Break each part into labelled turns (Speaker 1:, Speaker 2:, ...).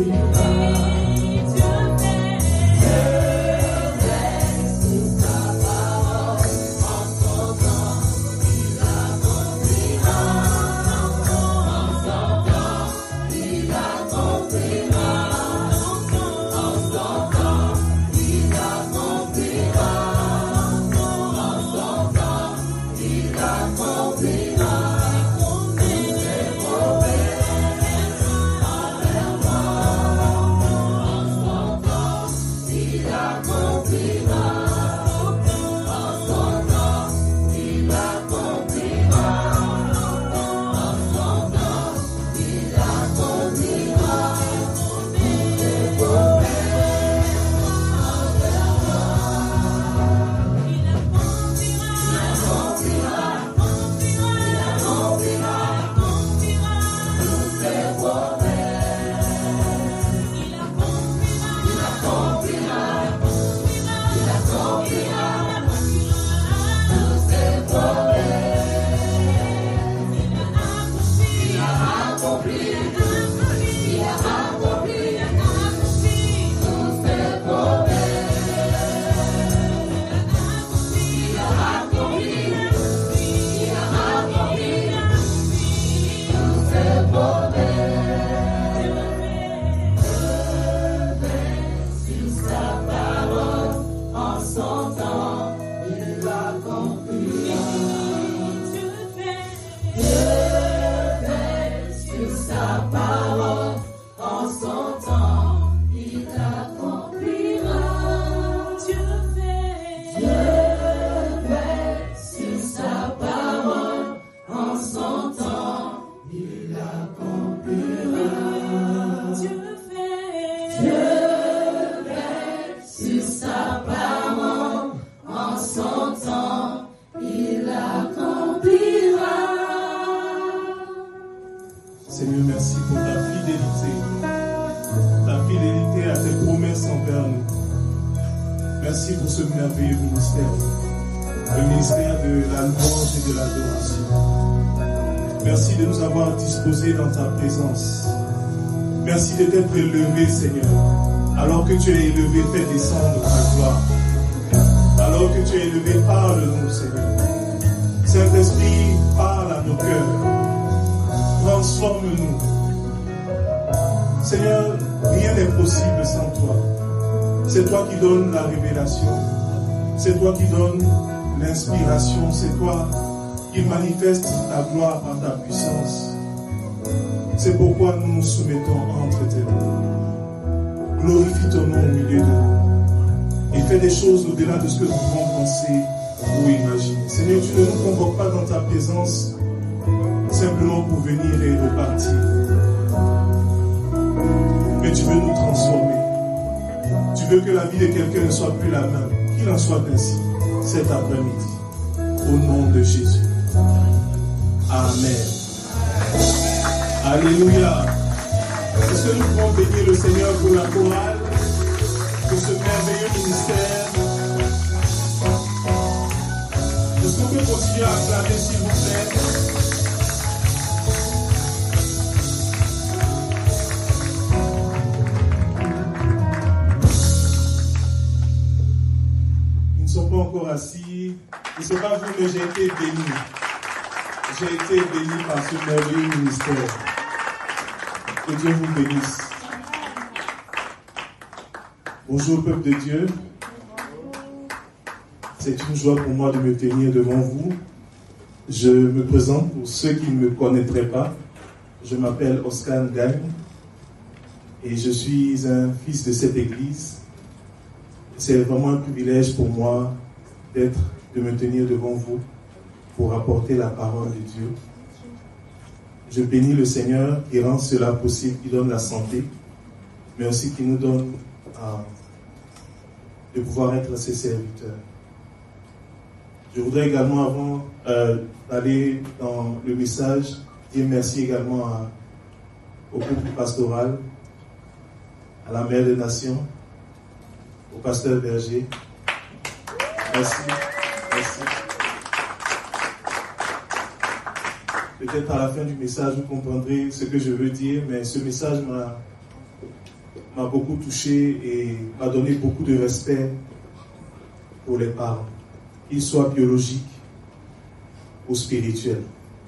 Speaker 1: Dans ta présence. Merci de t'être élevé, Seigneur. Alors que tu es élevé, fais descendre ta gloire. Alors que tu es élevé, parle-nous, Seigneur. Saint-Esprit, parle à nos cœurs. Transforme-nous. Seigneur, rien n'est possible sans toi. C'est toi qui donnes la révélation. C'est toi qui donnes l'inspiration. C'est toi qui manifeste ta gloire par ta puissance. C'est pourquoi nous nous soumettons entre tes mains. Glorifie ton nom au milieu de nous. Et fais des choses au-delà de ce que nous pouvons penser ou imaginer. Seigneur, tu ne nous convoques pas dans ta présence simplement pour venir et repartir. Mais tu veux nous transformer. Tu veux que la vie de quelqu'un ne soit plus la même. Qu'il en soit ainsi cet après-midi. Au nom de Jésus. Amen. Alléluia. Est-ce que nous pouvons bénir le Seigneur pour la chorale, pour ce merveilleux ministère? Est-ce qu'on peut continuer à acclamer, s'il vous plaît? Ils ne sont pas encore assis. Je ne sais pas vous, mais j'ai été béni. J'ai été béni par ce merveilleux ministère. Que Dieu vous bénisse. Bonjour peuple de Dieu. C'est une joie pour moi de me tenir devant vous. Je me présente pour ceux qui ne me connaîtraient pas. Je m'appelle Oscar Ngagne et je suis un fils de cette église. C'est vraiment un privilège pour moi de me tenir devant vous pour apporter la parole de Dieu. Je bénis le Seigneur qui rend cela possible, qui donne la santé, mais aussi qui nous donne de pouvoir être ses serviteurs. Je voudrais également, avant d'aller dans le message, dire merci également au groupe pastoral, à la Mère des Nations, au pasteur Berger. Merci. Merci. Peut-être à la fin du message, vous comprendrez ce que je veux dire, mais ce message m'a beaucoup touché et m'a donné beaucoup de respect pour les parents, qu'ils soient biologiques ou spirituels.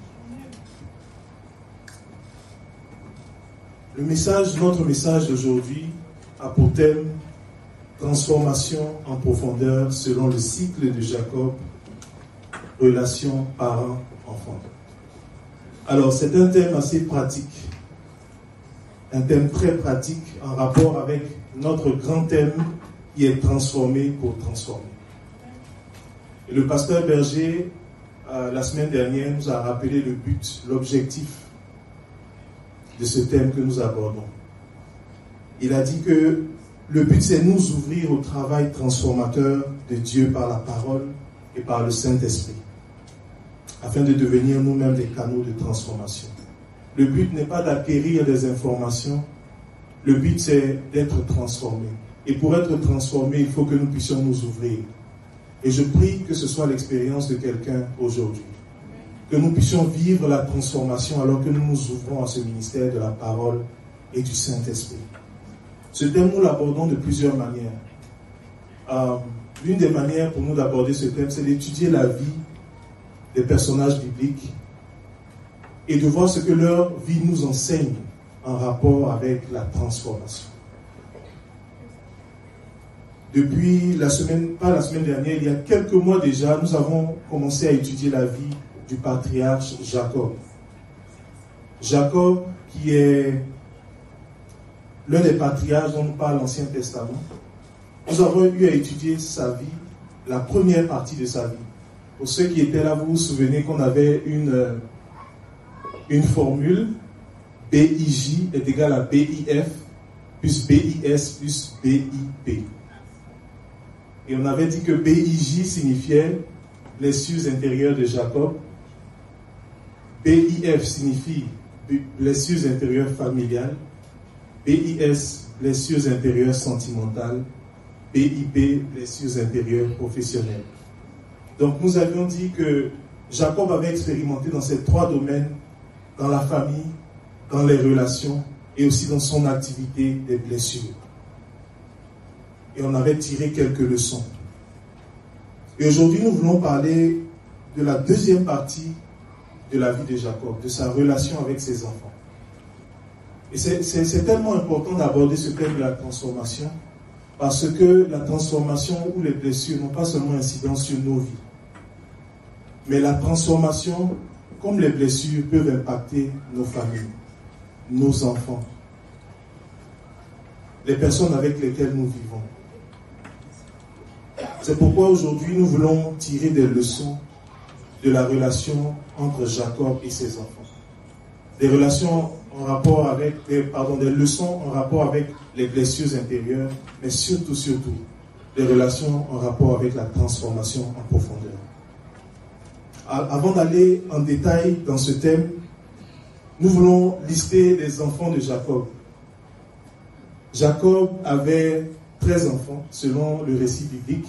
Speaker 1: Notre message d'aujourd'hui a pour thème transformation en profondeur selon le cycle de Jacob, relation parent-enfant. Alors c'est un thème assez pratique, un thème très pratique en rapport avec notre grand thème qui est transformé pour transformer. Et le pasteur Berger, la semaine dernière, nous a rappelé le but, l'objectif de ce thème que nous abordons. Il a dit que le but, c'est nous ouvrir au travail transformateur de Dieu par la parole et par le Saint-Esprit, afin de devenir nous-mêmes des canaux de transformation. Le but n'est pas d'acquérir des informations, le but, c'est d'être transformé. Et pour être transformé, il faut que nous puissions nous ouvrir. Et je prie que ce soit l'expérience de quelqu'un aujourd'hui. Que nous puissions vivre la transformation alors que nous nous ouvrons à ce ministère de la parole et du Saint-Esprit. Ce thème, nous l'abordons de plusieurs manières. L'une des manières pour nous d'aborder ce thème, c'est d'étudier la vie des personnages bibliques et de voir ce que leur vie nous enseigne en rapport avec la transformation. Depuis la semaine dernière, il y a quelques mois déjà, nous avons commencé à étudier la vie du patriarche Jacob. Jacob, qui est l'un des patriarches dont nous parle l'Ancien Testament. Nous avons eu à étudier sa vie, la première partie de sa vie. Pour ceux qui étaient là, vous vous souvenez qu'on avait une formule, BIJ est égal à BIF, plus BIS, plus BIP. Et on avait dit que BIJ signifiait blessures intérieures de Jacob, BIF signifie blessures intérieures familiales, BIS, blessures intérieures sentimentales, BIP, blessures intérieures professionnelles. Donc nous avions dit que Jacob avait expérimenté dans ces trois domaines, dans la famille, dans les relations et aussi dans son activité des blessures. Et on avait tiré quelques leçons. Et aujourd'hui, nous voulons parler de la deuxième partie de la vie de Jacob, de sa relation avec ses enfants. Et c'est tellement important d'aborder ce thème de la transformation, parce que la transformation ou les blessures n'ont pas seulement incidence sur nos vies, mais la transformation, comme les blessures, peuvent impacter nos familles, nos enfants, les personnes avec lesquelles nous vivons. C'est pourquoi aujourd'hui nous voulons tirer des leçons de la relation entre Jacob et ses enfants. Des leçons en rapport avec les blessures intérieures, mais surtout, des relations en rapport avec la transformation en profondeur. Avant d'aller en détail dans ce thème, nous voulons lister les enfants de Jacob. Jacob avait 13 enfants, selon le récit biblique.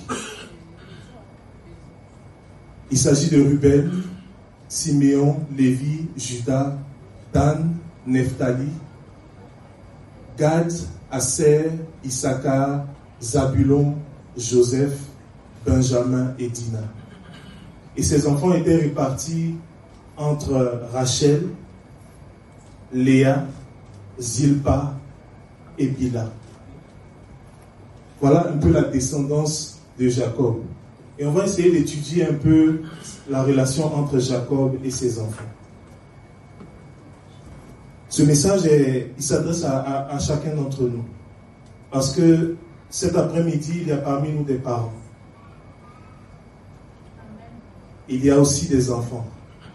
Speaker 1: Il s'agit de Ruben, Siméon, Lévi, Juda, Dan, Nephtali, Gad, Aser, Issachar, Zabulon, Joseph, Benjamin et Dina. Et ces enfants étaient répartis entre Rachel, Léa, Zilpa et Bila. Voilà un peu la descendance de Jacob. Et on va essayer d'étudier un peu la relation entre Jacob et ses enfants. Ce message, il s'adresse à chacun d'entre nous. Parce que cet après-midi, il y a parmi nous des parents. Il y a aussi des enfants.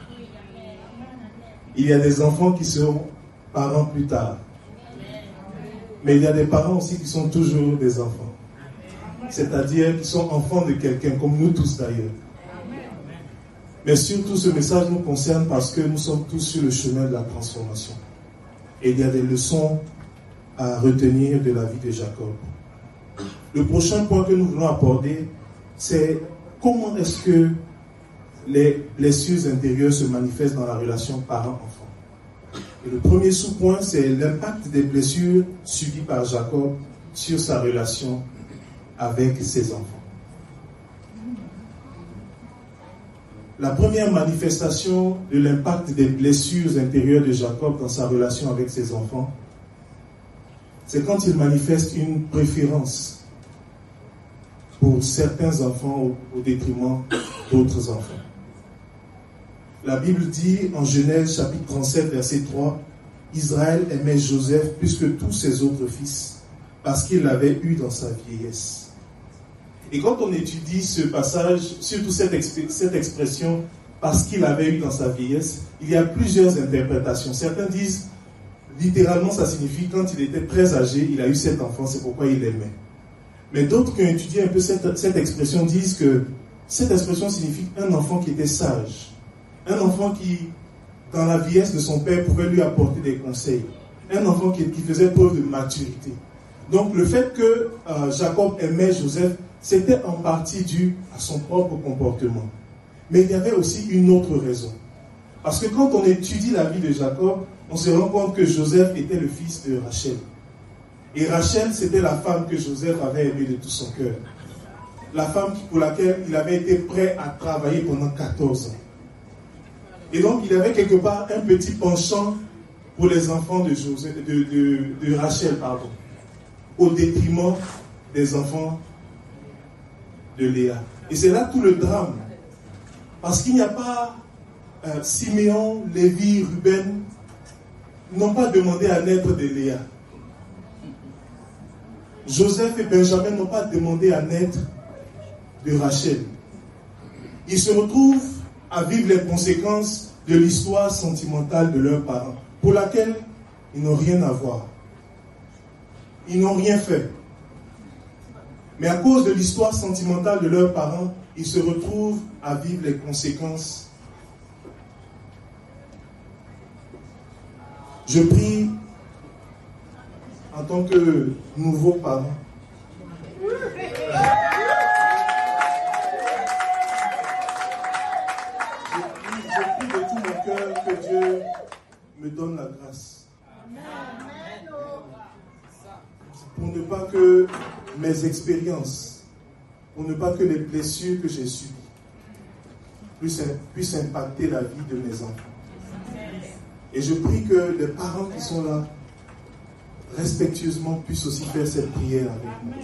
Speaker 1: Il y a des enfants qui seront parents plus tard. Mais il y a des parents aussi qui sont toujours des enfants. C'est-à-dire qui sont enfants de quelqu'un, comme nous tous d'ailleurs. Mais surtout, ce message nous concerne parce que nous sommes tous sur le chemin de la transformation. Et il y a des leçons à retenir de la vie de Jacob. Le prochain point que nous voulons aborder, c'est comment est-ce que les blessures intérieures se manifestent dans la relation parent-enfant. Et le premier sous-point, c'est l'impact des blessures subies par Jacob sur sa relation avec ses enfants. La première manifestation de l'impact des blessures intérieures de Jacob dans sa relation avec ses enfants, c'est quand il manifeste une préférence pour certains enfants au détriment d'autres enfants. La Bible dit en Genèse chapitre 37 verset 3, Israël aimait Joseph plus que tous ses autres fils parce qu'il l'avait eu dans sa vieillesse. Et quand on étudie ce passage, surtout cette expression parce qu'il l'avait eu dans sa vieillesse, il y a plusieurs interprétations. Certains disent littéralement ça signifie quand il était très âgé, il a eu cet enfant, c'est pourquoi il l'aimait. Mais d'autres qui ont étudié un peu cette expression disent que cette expression signifie un enfant qui était sage. Un enfant qui, dans la vieillesse de son père, pouvait lui apporter des conseils. Un enfant qui faisait preuve de maturité. Donc le fait que Jacob aimait Joseph, c'était en partie dû à son propre comportement. Mais il y avait aussi une autre raison. Parce que quand on étudie la vie de Jacob, on se rend compte que Joseph était le fils de Rachel. Et Rachel, c'était la femme que Joseph avait aimée de tout son cœur. La femme pour laquelle il avait été prêt à travailler pendant 14 ans. Et donc, il avait quelque part un petit penchant pour les enfants de Rachel, au détriment des enfants de Léa. Et c'est là tout le drame. Parce qu'il n'y a pas Siméon, Lévi, Ruben, n'ont pas demandé à naître de Léa. Joseph et Benjamin n'ont pas demandé à naître de Rachel. Ils se retrouvent à vivre les conséquences de l'histoire sentimentale de leurs parents, pour laquelle ils n'ont rien à voir. Ils n'ont rien fait. Mais à cause de l'histoire sentimentale de leurs parents, ils se retrouvent à vivre les conséquences. Je prie en tant que nouveau parent. Je prie de tout mon cœur que Dieu me donne la grâce. Pour ne pas que mes expériences, pour ne pas que les blessures que j'ai subies puissent impacter la vie de mes enfants. Et je prie que les parents qui sont là, respectueusement, puissent aussi faire cette prière avec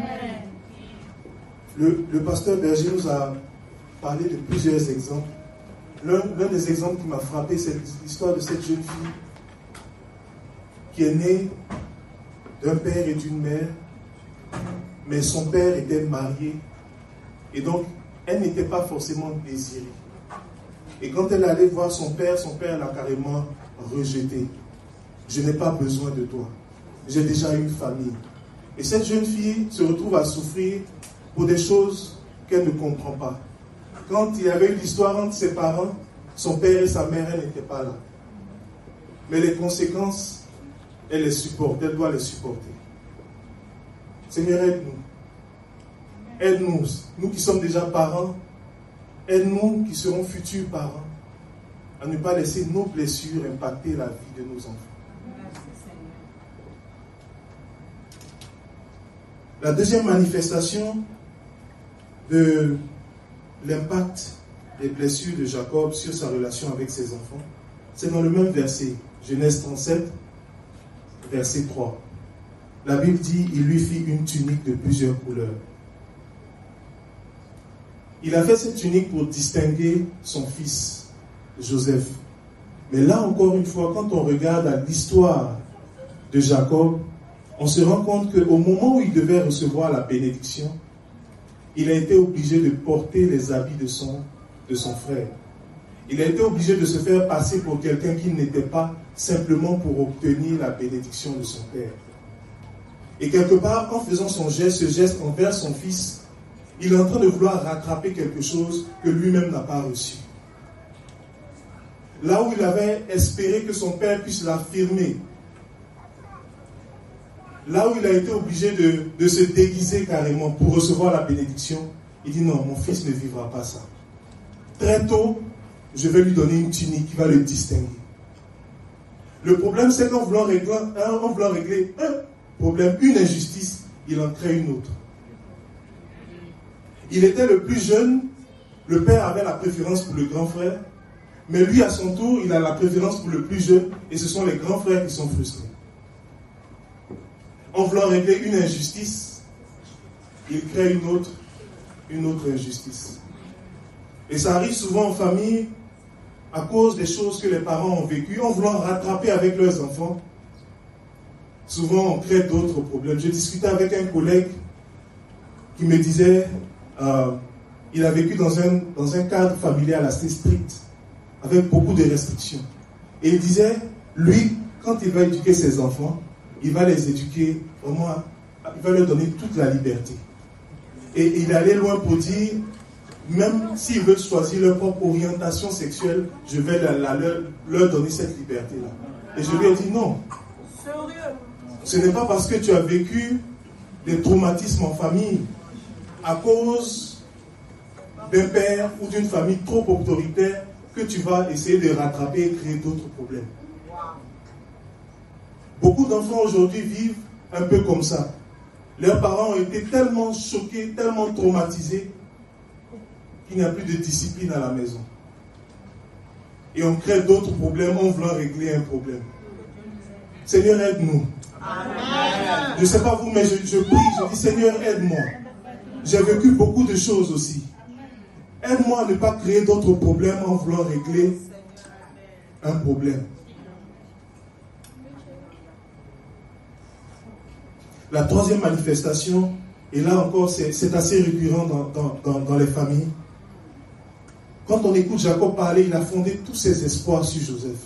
Speaker 1: moi. Le pasteur Berger nous a parlé de plusieurs exemples. L'un des exemples qui m'a frappé, c'est l'histoire de cette jeune fille qui est née d'un père et d'une mère, mais son père était marié et donc elle n'était pas forcément désirée. Et quand elle allait voir son père l'a carrément rejetée. Je n'ai pas besoin de toi. J'ai déjà une famille. Et cette jeune fille se retrouve à souffrir pour des choses qu'elle ne comprend pas. Quand il y avait eu l'histoire entre ses parents, son père et sa mère, elle n'était pas là. Mais les conséquences, elle les supporte, elle doit les supporter. Seigneur, aide-nous. Aide-nous, nous qui sommes déjà parents, aide-nous qui serons futurs parents, à ne pas laisser nos blessures impacter la vie de nos enfants. La deuxième manifestation de l'impact des blessures de Jacob sur sa relation avec ses enfants, c'est dans le même verset, Genèse 37, verset 3. La Bible dit, il lui fit une tunique de plusieurs couleurs. Il a fait cette tunique pour distinguer son fils, Joseph. Mais là, encore une fois, quand on regarde à l'histoire de Jacob, on se rend compte qu'au moment où il devait recevoir la bénédiction, il a été obligé de porter les habits de son frère. Il a été obligé de se faire passer pour quelqu'un qui n'était pas simplement pour obtenir la bénédiction de son père. Et quelque part, en faisant ce geste envers son fils, il est en train de vouloir rattraper quelque chose que lui-même n'a pas reçu. Là où il avait espéré que son père puisse l'affirmer, là où il a été obligé de se déguiser carrément pour recevoir la bénédiction, il dit non, mon fils ne vivra pas ça. Très tôt, je vais lui donner une tunique qui va le distinguer. Le problème, c'est qu'en voulant régler un problème, une injustice, il en crée une autre. Il était le plus jeune, le père avait la préférence pour le grand frère, mais lui, à son tour, il a la préférence pour le plus jeune, et ce sont les grands frères qui sont frustrés. En voulant régler une injustice, il crée une autre injustice. Et ça arrive souvent en famille à cause des choses que les parents ont vécues, en voulant rattraper avec leurs enfants. Souvent, on crée d'autres problèmes. Je discutais avec un collègue qui me disait, il a vécu dans un cadre familial assez strict, avec beaucoup de restrictions. Et il disait, lui, quand il va éduquer ses enfants, il va les éduquer, vraiment, il va leur donner toute la liberté. Et il allait loin pour dire, même s'ils veulent choisir leur propre orientation sexuelle, je vais leur donner cette liberté-là. Et je lui ai dit non. Ce n'est pas parce que tu as vécu des traumatismes en famille à cause d'un père ou d'une famille trop autoritaire que tu vas essayer de rattraper et créer d'autres problèmes. Beaucoup d'enfants aujourd'hui vivent un peu comme ça. Leurs parents ont été tellement choqués, tellement traumatisés qu'il n'y a plus de discipline à la maison. Et on crée d'autres problèmes en voulant régler un problème. Seigneur, aide-nous. Je ne sais pas vous, mais je prie, je dis Seigneur, aide-moi. J'ai vécu beaucoup de choses aussi. Aide-moi à ne pas créer d'autres problèmes en voulant régler un problème. La troisième manifestation, et là encore c'est assez récurrent dans les familles. Quand on écoute Jacob parler, il a fondé tous ses espoirs sur Joseph.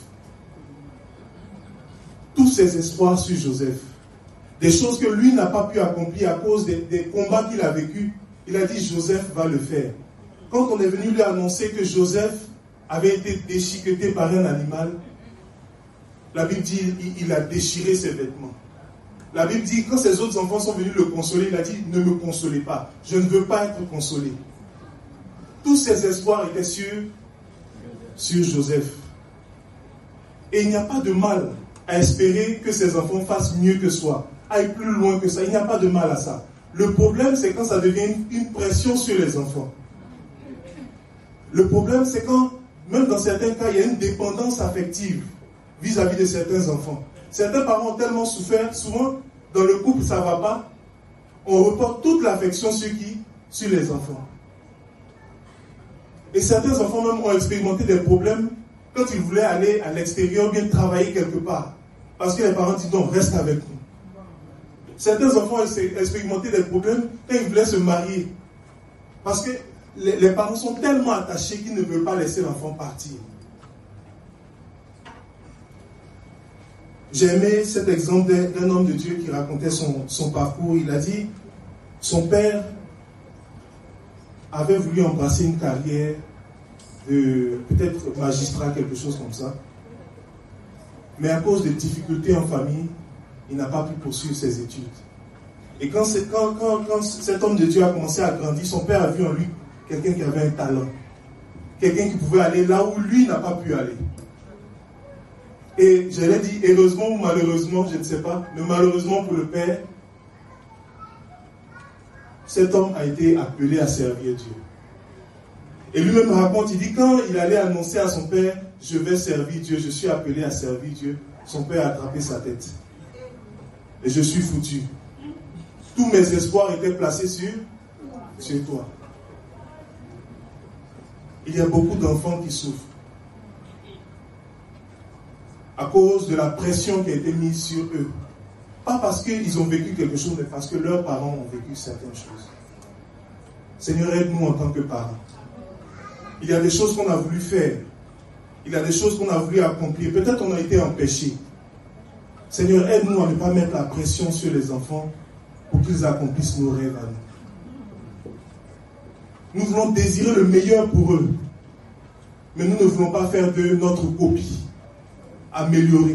Speaker 1: Tous ses espoirs sur Joseph. Des choses que lui n'a pas pu accomplir à cause des combats qu'il a vécus. Il a dit Joseph va le faire. Quand on est venu lui annoncer que Joseph avait été déchiqueté par un animal, la Bible dit il a déchiré ses vêtements. La Bible dit, quand ses autres enfants sont venus le consoler, il a dit, ne me consolez pas. Je ne veux pas être consolé. Tous ses espoirs étaient sur Joseph. Et il n'y a pas de mal à espérer que ses enfants fassent mieux que soi, aillent plus loin que ça. Il n'y a pas de mal à ça. Le problème, c'est quand ça devient une pression sur les enfants. Le problème, c'est quand, même dans certains cas, il y a une dépendance affective vis-à-vis de certains enfants. Certains parents ont tellement souffert, souvent, dans le couple, ça ne va pas. On reporte toute l'affection sur qui? Sur les enfants. Et certains enfants même ont expérimenté des problèmes quand ils voulaient aller à l'extérieur, bien travailler quelque part. Parce que les parents disent non, reste avec nous. Certains enfants ont expérimenté des problèmes quand ils voulaient se marier. Parce que les parents sont tellement attachés qu'ils ne veulent pas laisser l'enfant partir. J'ai aimé cet exemple d'un homme de Dieu qui racontait son parcours. Il a dit, son père avait voulu embrasser une carrière de peut-être magistrat, quelque chose comme ça. Mais à cause des difficultés en famille, il n'a pas pu poursuivre ses études. Et quand cet homme de Dieu a commencé à grandir, son père a vu en lui quelqu'un qui avait un talent. Quelqu'un qui pouvait aller là où lui n'a pas pu aller. Et je l'ai dit, heureusement ou malheureusement, je ne sais pas, mais malheureusement pour le père, cet homme a été appelé à servir Dieu. Et lui-même raconte, il dit, quand il allait annoncer à son père, je vais servir Dieu, je suis appelé à servir Dieu, son père a attrapé sa tête. Et je suis foutu. Tous mes espoirs étaient placés sur toi. Il y a beaucoup d'enfants qui souffrent à cause de la pression qui a été mise sur eux. Pas parce qu'ils ont vécu quelque chose, mais parce que leurs parents ont vécu certaines choses. Seigneur, aide-nous en tant que parents. Il y a des choses qu'on a voulu faire. Il y a des choses qu'on a voulu accomplir. Peut-être on a été empêchés. Seigneur, aide-nous à ne pas mettre la pression sur les enfants pour qu'ils accomplissent nos rêves à nous. Nous voulons désirer le meilleur pour eux. Mais nous ne voulons pas faire de notre copie. Améliorer.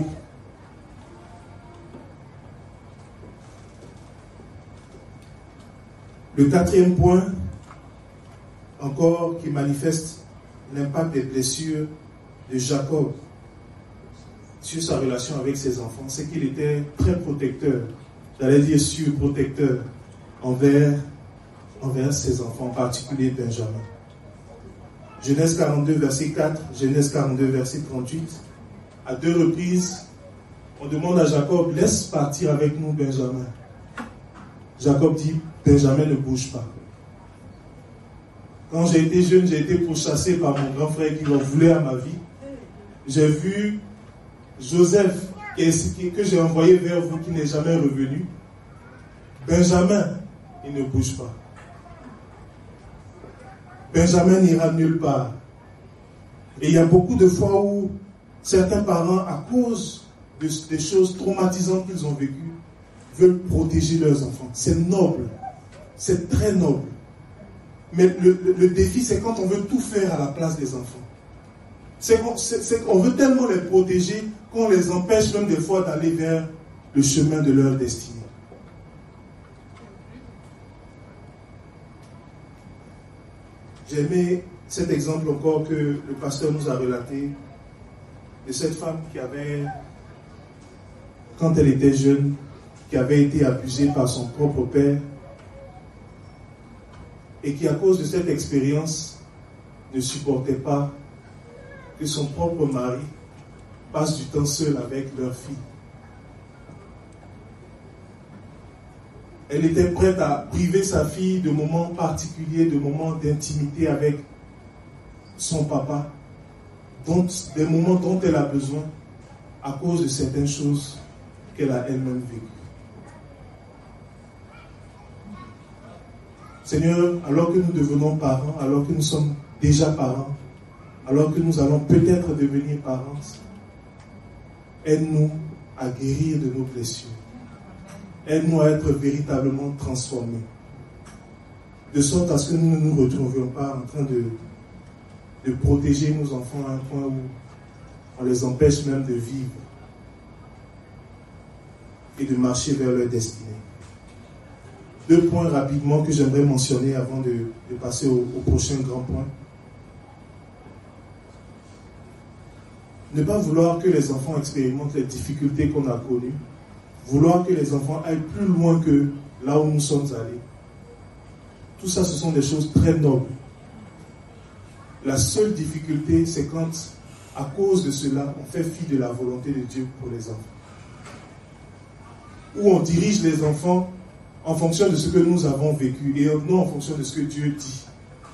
Speaker 1: Le quatrième point, encore, qui manifeste l'impact des blessures de Jacob, sur sa relation avec ses enfants, c'est qu'il était très protecteur, j'allais dire surprotecteur envers ses enfants, en particulier Benjamin. Genèse 42, verset 4, Genèse 42, verset 38. À 2 reprises, on demande à Jacob, laisse partir avec nous Benjamin. Jacob dit, Benjamin ne bouge pas. Quand j'ai été jeune, j'ai été pourchassé par mon grand frère qui en voulait à ma vie. J'ai vu Joseph, que j'ai envoyé vers vous, qui n'est jamais revenu. Benjamin, il ne bouge pas. Benjamin n'ira nulle part. Et il y a beaucoup de fois où certains parents, à cause des choses traumatisantes qu'ils ont vécues, veulent protéger leurs enfants. C'est noble. C'est très noble. Mais le défi, c'est quand on veut tout faire à la place des enfants. On veut tellement les protéger qu'on les empêche même des fois d'aller vers le chemin de leur destinée. J'ai aimé cet exemple encore que le pasteur nous a relaté de cette femme qui avait, quand elle était jeune, qui avait été abusée par son propre père et qui, à cause de cette expérience, ne supportait pas que son propre mari passe du temps seul avec leur fille. Elle était prête à priver sa fille de moments particuliers, de moments d'intimité avec son papa, des moments dont elle a besoin à cause de certaines choses qu'elle a elle-même vécues. Seigneur, alors que nous devenons parents, alors que nous sommes déjà parents, alors que nous allons peut-être devenir parents, aide-nous à guérir de nos blessures. Aide-nous à être véritablement transformés. De sorte à ce que nous ne nous retrouvions pas en train de protéger nos enfants à un point où on les empêche même de vivre et de marcher vers leur destinée. 2 points rapidement que j'aimerais mentionner avant de passer au prochain grand point. Ne pas vouloir que les enfants expérimentent les difficultés qu'on a connues. Vouloir que les enfants aillent plus loin que là où nous sommes allés. Tout ça, ce sont des choses très nobles. La seule difficulté, c'est quand, à cause de cela, on fait fi de la volonté de Dieu pour les enfants. Où on dirige les enfants en fonction de ce que nous avons vécu et non en fonction de ce que Dieu dit.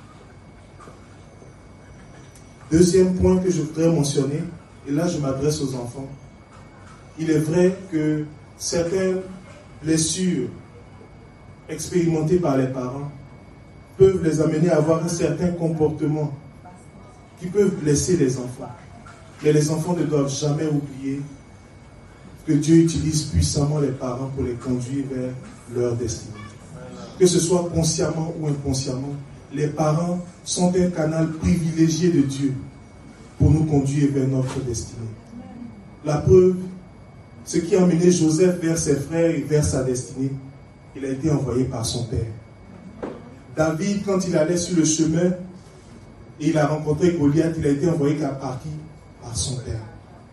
Speaker 1: Deuxième point que je voudrais mentionner, et là je m'adresse aux enfants. Il est vrai que certaines blessures expérimentées par les parents peuvent les amener à avoir un certain comportement qui peuvent blesser les enfants. Mais les enfants ne doivent jamais oublier que Dieu utilise puissamment les parents pour les conduire vers leur destinée. Que ce soit consciemment ou inconsciemment, les parents sont un canal privilégié de Dieu pour nous conduire vers notre destinée. La preuve, ce qui a mené Joseph vers ses frères et vers sa destinée, il a été envoyé par son père. David, quand il allait sur le chemin et il a rencontré Goliath, il a été envoyé par qui? Par son père.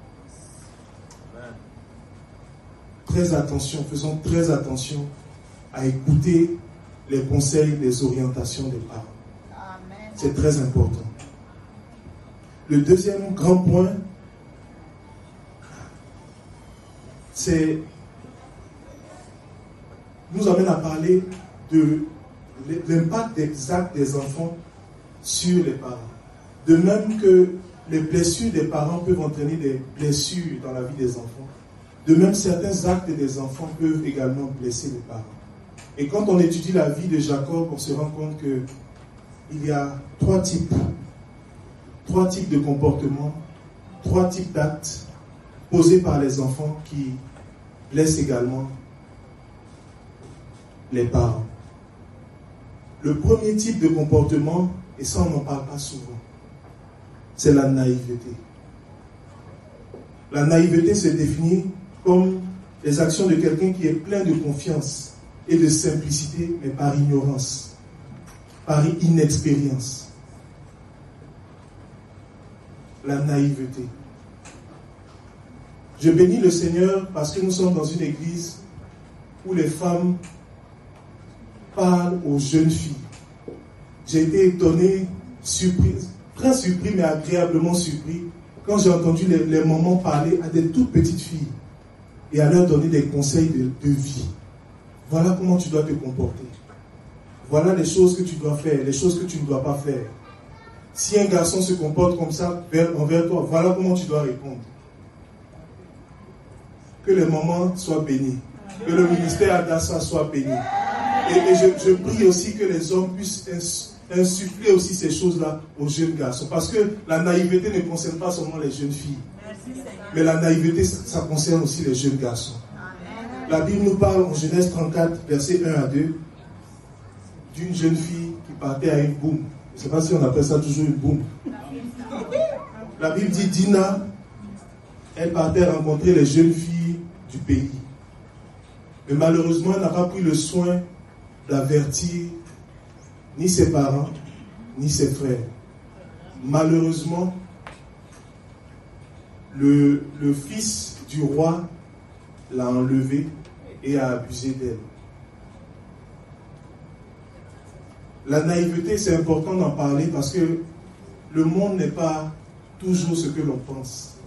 Speaker 1: Très attention, faisons très attention à écouter les conseils, les orientations des parents. C'est très important. Le deuxième grand point, nous amène à parler de l'impact des actes des enfants sur les parents. De même que les blessures des parents peuvent entraîner des blessures dans la vie des enfants, de même certains actes des enfants peuvent également blesser les parents. Et quand on étudie la vie de Jacob, on se rend compte qu'il y a trois types de comportements, 3 types d'actes posés par les enfants qui blessent également les parents. Le premier type de comportement, et ça on n'en parle pas souvent, c'est la naïveté. La naïveté se définit comme les actions de quelqu'un qui est plein de confiance et de simplicité, mais par ignorance, par inexpérience. La naïveté. Je bénis le Seigneur parce que nous sommes dans une église où les femmes parlent aux jeunes filles. J'ai été étonné, surpris, très surpris mais agréablement surpris quand j'ai entendu les mamans parler à des toutes petites filles et à leur donner des conseils de vie. Voilà comment tu dois te comporter. Voilà les choses que tu dois faire, les choses que tu ne dois pas faire. Si un garçon se comporte comme ça envers toi, voilà comment tu dois répondre. Que les mamans soient bénies. Que le ministère Adassa soit béni. Et je prie aussi que les hommes puissent insuffler aussi ces choses-là aux jeunes garçons. Parce que la naïveté ne concerne pas seulement les jeunes filles. Mais la naïveté, ça concerne aussi les jeunes garçons. La Bible nous parle en Genèse 34, versets 1 à 2, d'une jeune fille qui partait à une boum. Je ne sais pas si on appelle ça toujours une boum. La Bible dit Dina, elle partait rencontrer les jeunes filles du pays. Mais malheureusement, elle n'a pas pris le soin d'avertir ni ses parents, ni ses frères. Malheureusement, le fils du roi l'a enlevée et a abusé d'elle. La naïveté, c'est important d'en parler parce que le monde n'est pas toujours ce que l'on pense.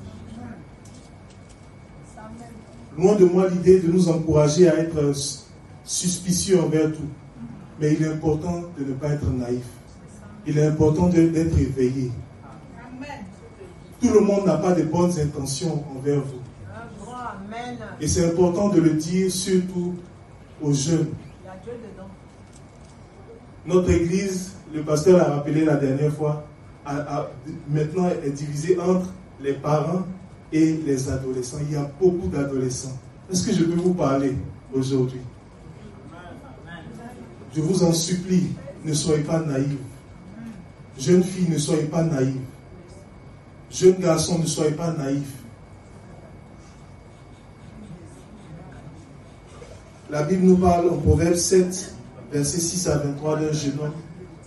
Speaker 1: Loin de moi l'idée de nous encourager à être suspicieux envers tout. Mais il est important de ne pas être naïf. Il est important d'être éveillé. Tout le monde n'a pas de bonnes intentions envers vous. Et c'est important de le dire surtout aux jeunes. Notre église, le pasteur l'a rappelé la dernière fois, maintenant est divisée entre les parents et les adolescents. Il y a beaucoup d'adolescents. Est-ce que je peux vous parler aujourd'hui? Je vous en supplie, ne soyez pas naïfs. Jeunes filles, ne soyez pas naïfs. Jeunes garçons, ne soyez pas naïfs. La Bible nous parle en Proverbe 7, versets 6 à 23 d'un jeune homme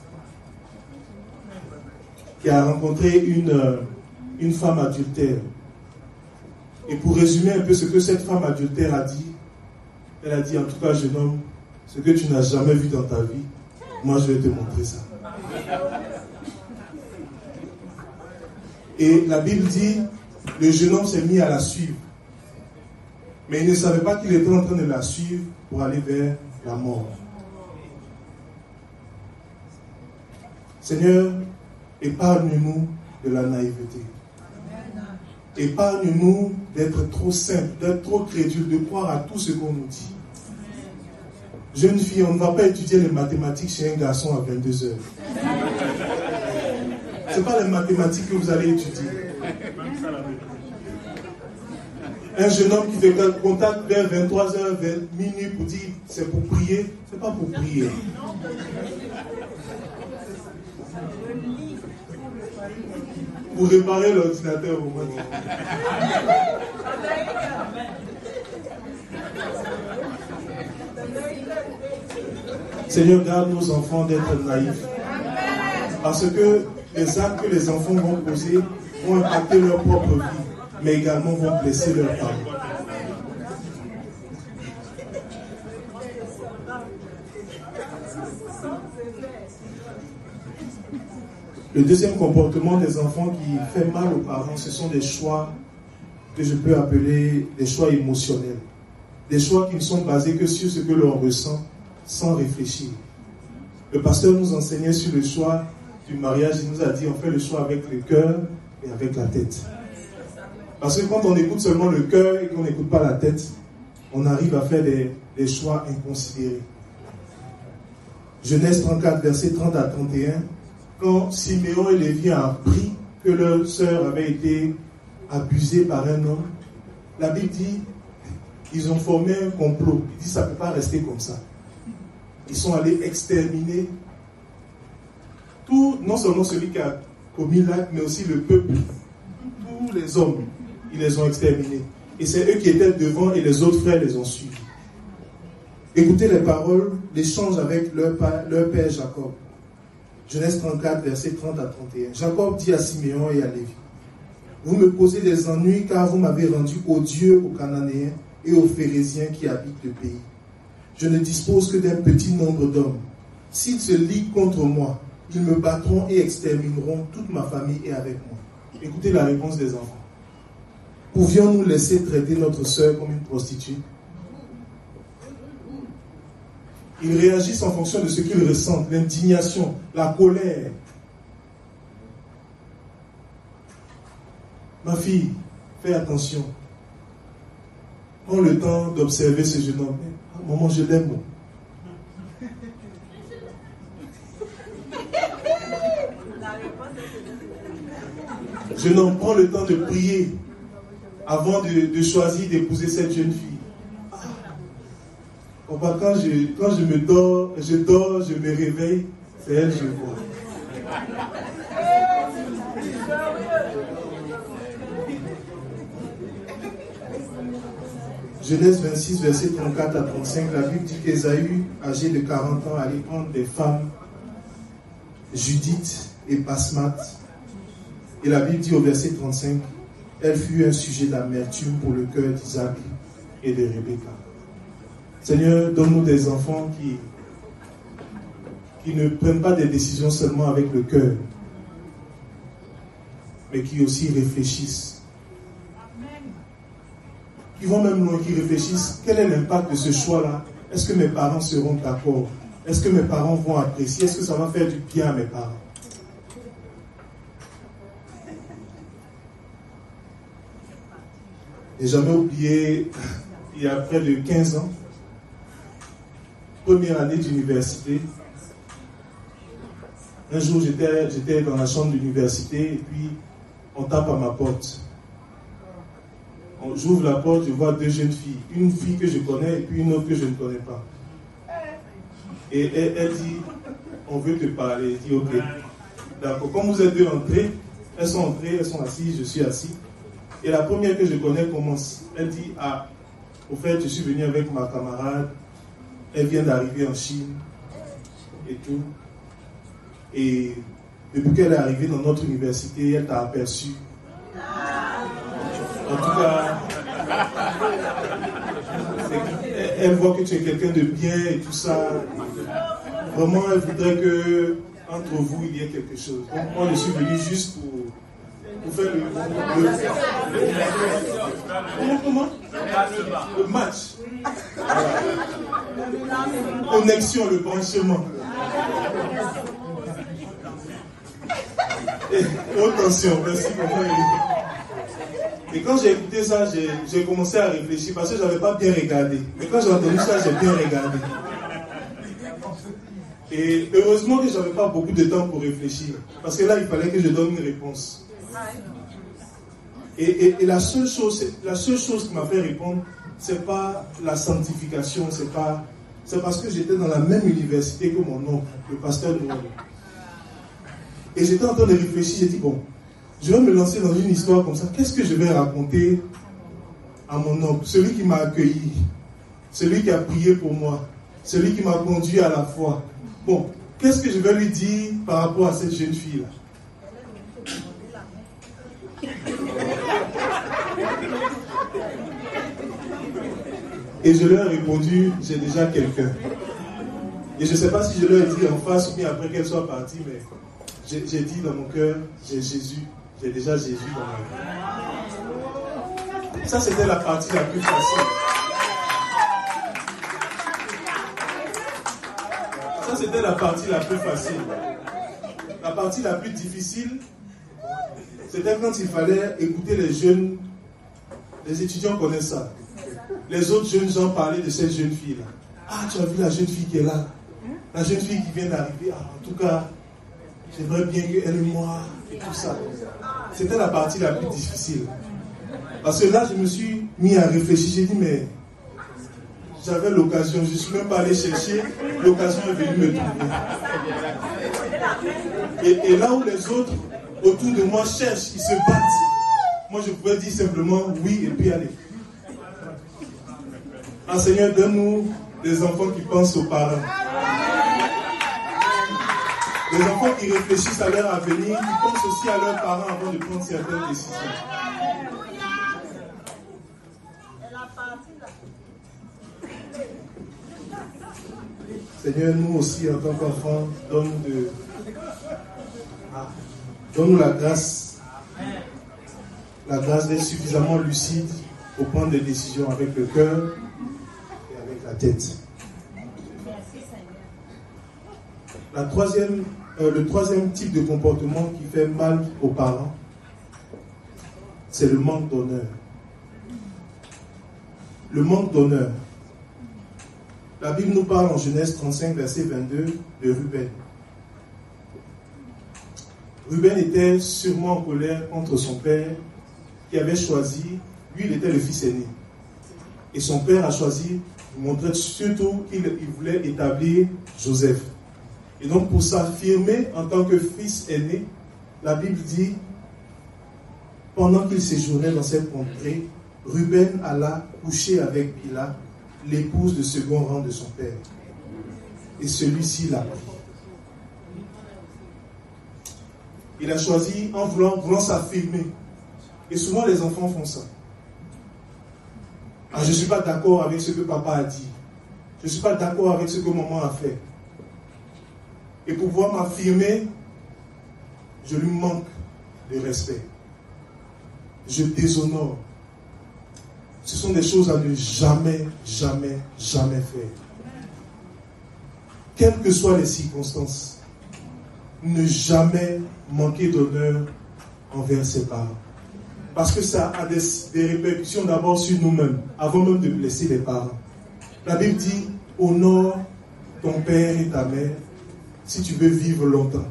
Speaker 1: qui a rencontré une femme adultère. Et pour résumer un peu ce que cette femme adultère a dit, elle a dit, en tout cas, jeune homme, ce que tu n'as jamais vu dans ta vie, moi je vais te montrer ça. Et la Bible dit, le jeune homme s'est mis à la suivre. Mais il ne savait pas qu'il était en train de la suivre pour aller vers la mort. Seigneur, épargne-nous de la naïveté. Épargne-nous d'être trop simple, d'être trop crédule, de croire à tout ce qu'on nous dit. Jeune fille, on ne va pas étudier les mathématiques chez un garçon à 22 heures. Ce n'est pas les mathématiques que vous allez étudier. Un jeune homme qui fait contact vers 23 heures, vers minuit pour dire c'est pour prier, ce n'est pas pour prier. Pour réparer l'ordinateur au moins. Seigneur, garde nos enfants d'être naïfs. Parce que les actes que les enfants vont poser vont impacter leur propre vie, mais également vont blesser leurs parents. Le deuxième comportement des enfants qui fait mal aux parents, ce sont des choix que je peux appeler des choix émotionnels. Des choix qui ne sont basés que sur ce que l'on ressent sans réfléchir. Le pasteur nous enseignait sur le choix du mariage. Il nous a dit on fait le choix avec le cœur et avec la tête. Parce que quand on écoute seulement le cœur et qu'on n'écoute pas la tête, on arrive à faire des choix inconsidérés. Genèse 34, versets 30 à 31. Quand Siméon et Lévi ont appris que leur sœur avait été abusée par un homme, la Bible dit ils ont formé un complot. Il dit ça ne peut pas rester comme ça. Ils sont allés exterminer tout, non seulement celui qui a commis l'acte, mais aussi le peuple. Tous les hommes, ils les ont exterminés. Et c'est eux qui étaient devant et les autres frères les ont suivis. Écoutez les paroles, l'échange avec leur père Jacob. Genèse 34, versets 30 à 31. Jacob dit à Siméon et à Lévi,
Speaker 2: Vous me causez des ennuis car vous m'avez rendu odieux aux Cananéens et aux Phérésiens qui habitent le pays. Je ne dispose que d'un petit nombre d'hommes. S'ils se liguent contre moi, ils me battront et extermineront toute ma famille et avec moi. Écoutez la réponse des enfants. Pouvions-nous laisser traiter notre sœur comme une prostituée? Ils réagissent en fonction de ce qu'ils ressentent, l'indignation, la colère. Ma fille, fais attention. Prends le temps d'observer ce jeune homme. Maman, je l'aime. Jeune homme, prends le temps de prier avant de choisir d'épouser cette jeune fille. Papa, quand je me dors, je me réveille, c'est elle que je vois. Genèse 26, verset 34 à 35, la Bible dit qu'Ésaü, âgé de 40 ans, allait prendre des femmes, Judith et Basmath. Et la Bible dit au verset 35, elle fut un sujet d'amertume pour le cœur d'Isaac et de Rebecca. Seigneur, donne-nous des enfants qui ne prennent pas des décisions seulement avec le cœur, mais qui aussi réfléchissent. Qui vont même loin, qui réfléchissent. Quel est l'impact de ce choix-là? Est-ce que mes parents seront d'accord? Est-ce que mes parents vont apprécier? Est-ce que ça va faire du bien à mes parents? Et jamais oublié, il y a près de 15 ans, première année d'université, un jour j'étais dans la chambre d'université et puis on tape à ma porte. J'ouvre la porte, je vois deux jeunes filles. Une fille que je connais et puis une autre que je ne connais pas. Et elle dit, on veut te parler. Elle dit, ok. D'accord. Comme vous êtes deux entrées, elles sont entrées, elles sont assises, je suis assis. Et la première que je connais commence. Elle dit, ah, au fait, je suis venu avec ma camarade. Elle vient d'arriver en Chine et tout. Et depuis qu'elle est arrivée dans notre université, elle t'a aperçu. En tout cas, elle voit que tu es quelqu'un de bien et tout ça. Vraiment, elle voudrait que entre vous, il y ait quelque chose. Donc, moi, je suis venu juste pour faire le match. Connexion, le branchement. Haute tension, merci. Et quand j'ai écouté ça, j'ai commencé à réfléchir parce que je n'avais pas bien regardé. Mais quand j'ai entendu ça, j'ai bien regardé. Et heureusement que je n'avais pas beaucoup de temps pour réfléchir. Parce que là, il fallait que je donne une réponse. Et la seule chose qui m'a fait répondre, c'est pas la sanctification, c'est parce que j'étais dans la même université que mon oncle, le pasteur Noël. Et j'étais en train de réfléchir, j'ai dit, bon, je vais me lancer dans une histoire comme ça. Qu'est-ce que je vais raconter à mon oncle, celui qui m'a accueilli, celui qui a prié pour moi, celui qui m'a conduit à la foi? Bon, qu'est-ce que je vais lui dire par rapport à cette jeune fille-là? Et je leur ai répondu, j'ai déjà quelqu'un. Et je ne sais pas si je leur ai dit en face ou bien après qu'elle soit partie, mais j'ai dit dans mon cœur, j'ai Jésus. J'ai déjà Jésus dans ma vie. Ça, c'était la partie la plus facile. Ça, c'était la partie la plus facile. La partie la plus difficile, c'était quand il fallait écouter les jeunes. Les étudiants connaissent ça. Les autres jeunes gens parlaient de cette jeune fille-là. Ah, tu as vu la jeune fille qui est là? La jeune fille qui vient d'arriver. Ah, en tout cas, j'aimerais bien qu'elle et moi, et tout ça. C'était la partie la plus difficile. Parce que là, je me suis mis à réfléchir. J'ai dit, mais j'avais l'occasion. Je ne suis même pas allé chercher. L'occasion est venue me trouver. Et là où les autres autour de moi cherchent, ils se battent. Moi, je pouvais dire simplement oui et puis aller. Ah, Seigneur, donne-nous des enfants qui pensent aux parents. Les enfants qui réfléchissent à leur avenir, qui pensent aussi à leurs parents avant de prendre certaines décisions. Seigneur, nous aussi, en tant qu'enfants, donne-nous la grâce d'être suffisamment lucide pour prendre des décisions avec le cœur et avec la tête. Le troisième type de comportement qui fait mal aux parents, c'est le manque d'honneur. Le manque d'honneur. La Bible nous parle en Genèse 35, verset 22 de Ruben. Ruben était sûrement en colère contre son père qui avait choisi, lui il était le fils aîné. Et son père a choisi de montrer surtout qu'il voulait établir Joseph. Et donc pour s'affirmer en tant que fils aîné, la Bible dit, pendant qu'il séjournait dans cette contrée, Ruben alla coucher avec Bila, l'épouse de second rang de son père. Et celui-ci l'a pris. Il a choisi en voulant s'affirmer. Et souvent les enfants font ça. Ah, je ne suis pas d'accord avec ce que papa a dit. Je ne suis pas d'accord avec ce que maman a fait. Et pour pouvoir m'affirmer, je lui manque de respect. Je déshonore. Ce sont des choses à ne jamais, jamais, jamais faire. Quelles que soient les circonstances, ne jamais manquer d'honneur envers ses parents. Parce que ça a des répercussions d'abord sur nous-mêmes, avant même de blesser les parents. La Bible dit, honore ton père et ta mère si tu veux vivre longtemps.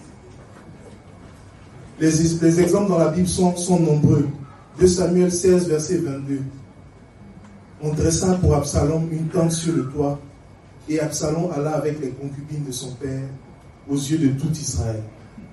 Speaker 2: Les exemples dans la Bible sont nombreux. 2 Samuel 16, verset 22. On dressa pour Absalom une tente sur le toit, et Absalom alla avec les concubines de son père aux yeux de tout Israël.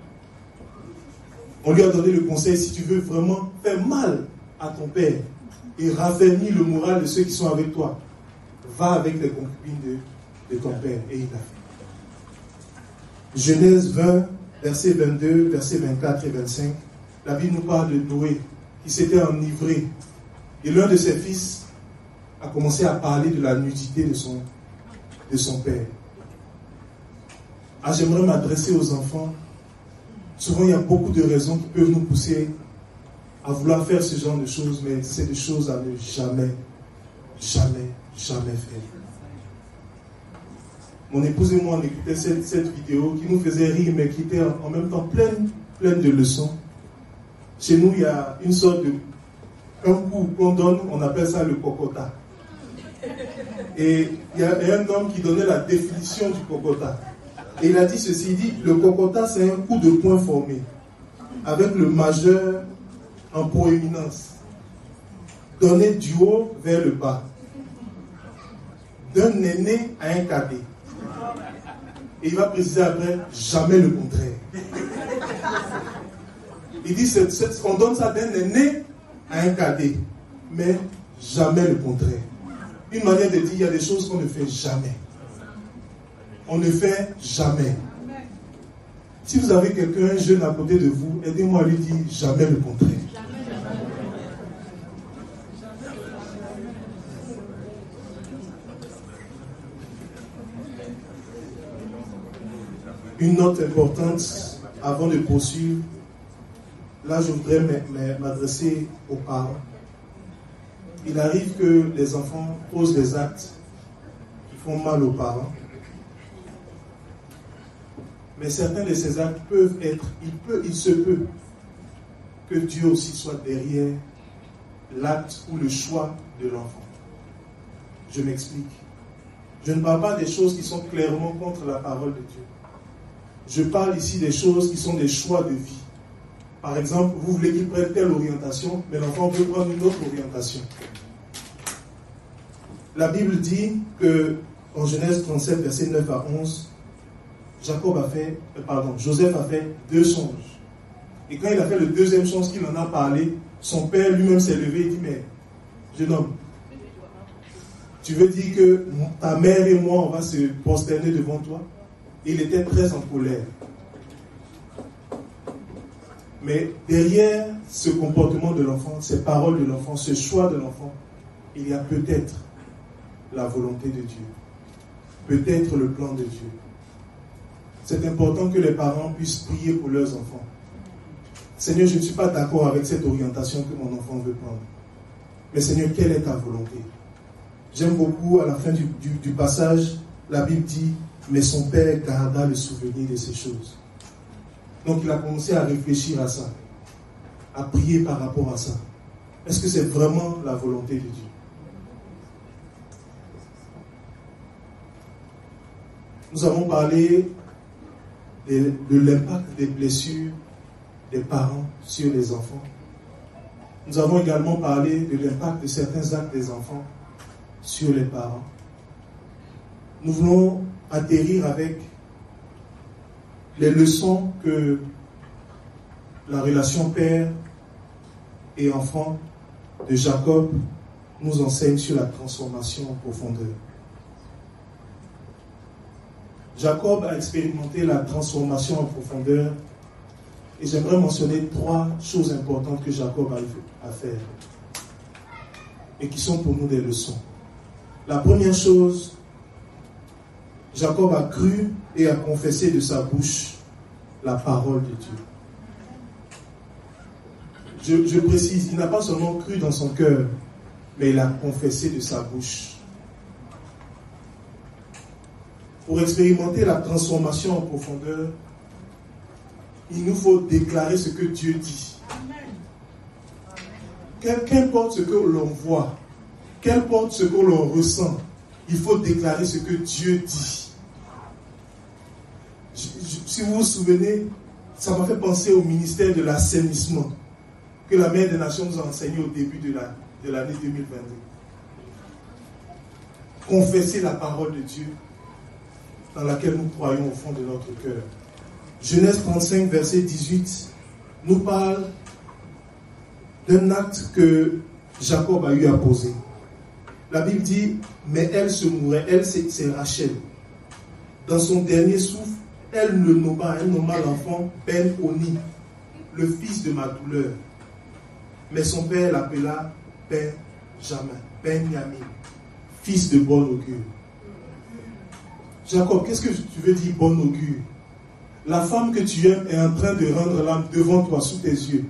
Speaker 2: On lui a donné le conseil, si tu veux vraiment faire mal à ton père et raffermir le moral de ceux qui sont avec toi, va avec les concubines de ton père. Et il l'a fait. Genèse 20, verset 22, verset 24 et 25, la Bible nous parle de Noé, qui s'était enivré. Et l'un de ses fils a commencé à parler de la nudité de son père. Ah, j'aimerais m'adresser aux enfants. Souvent, il y a beaucoup de raisons qui peuvent nous pousser à vouloir faire ce genre de choses, mais c'est des choses à ne jamais, jamais, jamais faire. Mon épouse et moi, on écoutait cette vidéo qui nous faisait rire, mais qui était en même temps pleine de leçons. Chez nous, il y a une sorte de... Un coup qu'on donne, on appelle ça le cocota. Et il y a un homme qui donnait la définition du cocota. Et il a dit ceci, il dit, le cocota c'est un coup de poing formé, avec le majeur en proéminence, donné du haut vers le bas, d'un aîné à un cadet. Et il va préciser après, jamais le contraire. Il dit, on donne ça d'un aîné à un cadet, mais jamais le contraire. Une manière de dire, il y a des choses qu'on ne fait jamais. On ne fait jamais. Si vous avez quelqu'un jeune à côté de vous, aidez-moi à lui dire jamais le contraire. Une note importante avant de poursuivre. Là, je voudrais m'adresser aux parents. Il arrive que les enfants posent des actes qui font mal aux parents. Mais certains de ces actes peuvent être, il se peut que Dieu aussi soit derrière l'acte ou le choix de l'enfant. Je m'explique. Je ne parle pas des choses qui sont clairement contre la parole de Dieu. Je parle ici des choses qui sont des choix de vie. Par exemple, vous voulez qu'il prenne telle orientation, mais l'enfant veut prendre une autre orientation. La Bible dit que, en Genèse 37, versets 9 à 11, Joseph a fait 2 songes. Et quand il a fait le deuxième songe qu'il en a parlé, son père lui-même s'est levé et dit, mais, jeune homme, tu veux dire que ta mère et moi, on va se prosterner devant toi? Et il était très en colère. Mais derrière ce comportement de l'enfant, ces paroles de l'enfant, ce choix de l'enfant, il y a peut-être la volonté de Dieu. Peut-être le plan de Dieu. C'est important que les parents puissent prier pour leurs enfants. Seigneur, je ne suis pas d'accord avec cette orientation que mon enfant veut prendre. Mais Seigneur, quelle est ta volonté? J'aime beaucoup, à la fin du passage, la Bible dit, mais son père garda le souvenir de ces choses. Donc il a commencé à réfléchir à ça, à prier par rapport à ça. Est-ce que c'est vraiment la volonté de Dieu? Nous avons parlé de l'impact des blessures des parents sur les enfants. Nous avons également parlé de l'impact de certains actes des enfants sur les parents. Nous voulons atterrir avec les leçons que la relation père et enfant de Jacob nous enseigne sur la transformation en profondeur. Jacob a expérimenté la transformation en profondeur et j'aimerais mentionner 3 choses importantes que Jacob a eu à faire et qui sont pour nous des leçons. La première chose, Jacob a cru et a confessé de sa bouche la parole de Dieu. Je précise, il n'a pas seulement cru dans son cœur, mais il a confessé de sa bouche. Pour expérimenter la transformation en profondeur, il nous faut déclarer ce que Dieu dit. Qu'importe ce que l'on voit, qu'importe ce que l'on ressent, il faut déclarer ce que Dieu dit. Si vous vous souvenez, ça m'a fait penser au ministère de l'assainissement que la Mère des Nations nous a enseigné au début de l'année 2022. Confesser la parole de Dieu dans laquelle nous croyons au fond de notre cœur. Genèse 35, verset 18, nous parle d'un acte que Jacob a eu à poser. La Bible dit, mais elle se mourait, elle c'est Rachel. Dans son dernier souffle, elle nomma l'enfant Ben-Oni, le fils de ma douleur. Mais son père l'appela Benjamin, fils de bon augure. Jacob, qu'est-ce que tu veux dire bon augure? La femme que tu aimes est en train de rendre l'âme devant toi, sous tes yeux.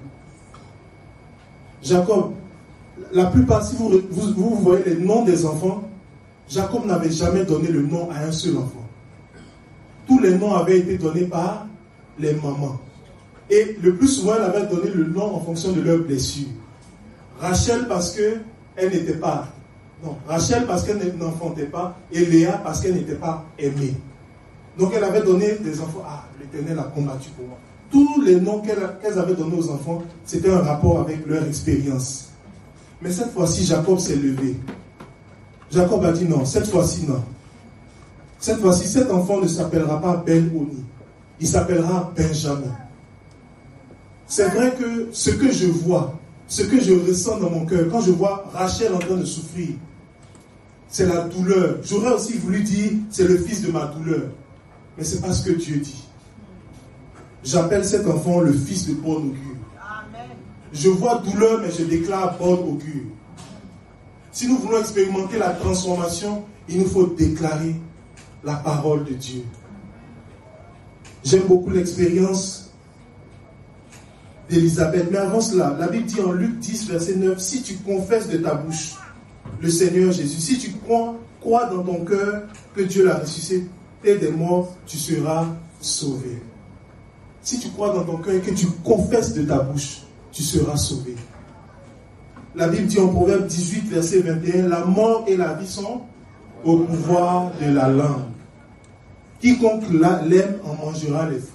Speaker 2: Jacob, la plupart, si vous voyez les noms des enfants, Jacob n'avait jamais donné le nom à un seul enfant. Tous les noms avaient été donnés par les mamans. Et le plus souvent, elle avait donné le nom en fonction de leurs blessures. Rachel parce qu'elle n'était pas. Non, Rachel parce qu'elle n'enfantait pas. Et Léa parce qu'elle n'était pas aimée. Donc elle avait donné des enfants. Ah, l'Éternel a combattu pour moi. Tous les noms qu'elles avaient donnés aux enfants, c'était un rapport avec leur expérience. Mais cette fois-ci, Jacob s'est levé. Jacob a dit non, cette fois-ci non. Cette fois-ci, cet enfant ne s'appellera pas Ben-Oni. Il s'appellera Benjamin. C'est vrai que ce que je vois, ce que je ressens dans mon cœur, quand je vois Rachel en train de souffrir, c'est la douleur. J'aurais aussi voulu dire, c'est le fils de ma douleur. Mais c'est pas ce que Dieu dit. J'appelle cet enfant le fils de bon augure. Amen. Je vois douleur, mais je déclare bon augure. Si nous voulons expérimenter la transformation, il nous faut déclarer la parole de Dieu. J'aime beaucoup l'expérience d'Élisabeth. Mais avant cela, la Bible dit en Luc 10, verset 9, si tu confesses de ta bouche le Seigneur Jésus, si tu crois dans ton cœur que Dieu l'a ressuscité des morts, tu seras sauvé. Si tu crois dans ton cœur et que tu confesses de ta bouche, tu seras sauvé. La Bible dit en Proverbe 18, verset 21, la mort et la vie sont au pouvoir de la langue. Quiconque l'aime en mangera les fruits.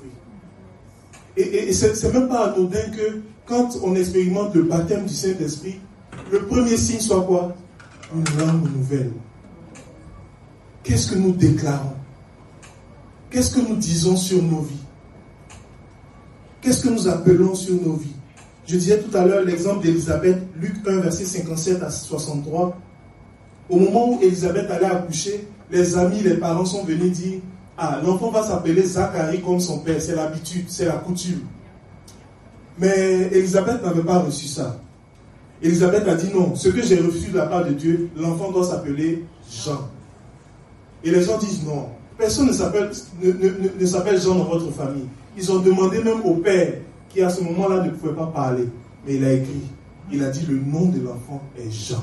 Speaker 2: Et c'est même pas anodin que quand on expérimente le baptême du Saint-Esprit, le premier signe soit quoi? Une langue nouvelle. Qu'est-ce que nous déclarons? Qu'est-ce que nous disons sur nos vies? Qu'est-ce que nous appelons sur nos vies? Je disais tout à l'heure l'exemple d'Élisabeth, Luc 1, verset 57 à 63. Au moment où Élisabeth allait accoucher, les amis, les parents sont venus dire, ah, l'enfant va s'appeler Zacharie comme son père, c'est l'habitude, c'est la coutume. Mais Élisabeth n'avait pas reçu ça. Élisabeth a dit non, ce que j'ai reçu de la part de Dieu, l'enfant doit s'appeler Jean. Et les gens disent non, personne ne s'appelle Jean dans votre famille. Ils ont demandé même au père, qui à ce moment-là ne pouvait pas parler. Mais il a écrit, il a dit le nom de l'enfant est Jean.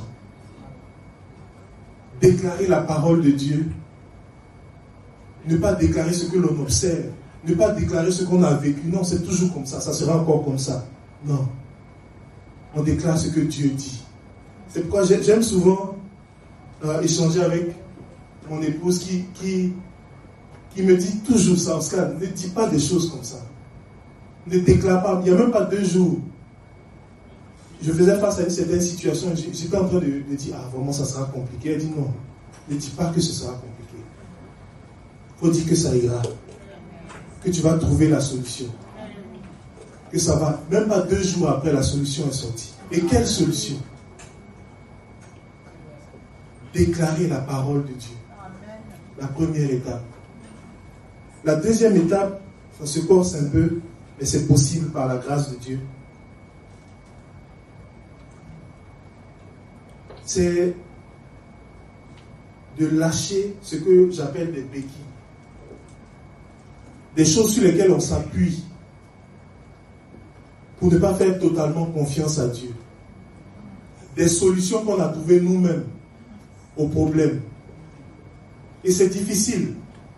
Speaker 2: Déclarer la parole de Dieu, ne pas déclarer ce que l'on observe, ne pas déclarer ce qu'on a vécu. Non, c'est toujours comme ça sera encore comme ça. Non. On déclare ce que Dieu dit. C'est pourquoi j'aime souvent échanger avec mon épouse qui me dit toujours ça. Oscar, ne dis pas des choses comme ça. Ne déclare pas. Il n'y a même pas 2 jours. Je faisais face à une certaine situation. J'étais en train de dire, ah vraiment ça sera compliqué. Elle dit non, ne dis pas que ce sera compliqué. Il faut dire que ça ira. Que tu vas trouver la solution. Que ça va. Même pas 2 jours après, la solution est sortie. Et quelle solution? Déclarer la parole de Dieu. La première étape. La deuxième étape, ça se corse un peu, mais c'est possible par la grâce de Dieu. C'est de lâcher ce que j'appelle des béquilles. Des choses sur lesquelles on s'appuie pour ne pas faire totalement confiance à Dieu. Des solutions qu'on a trouvées nous-mêmes aux problèmes. Et c'est difficile.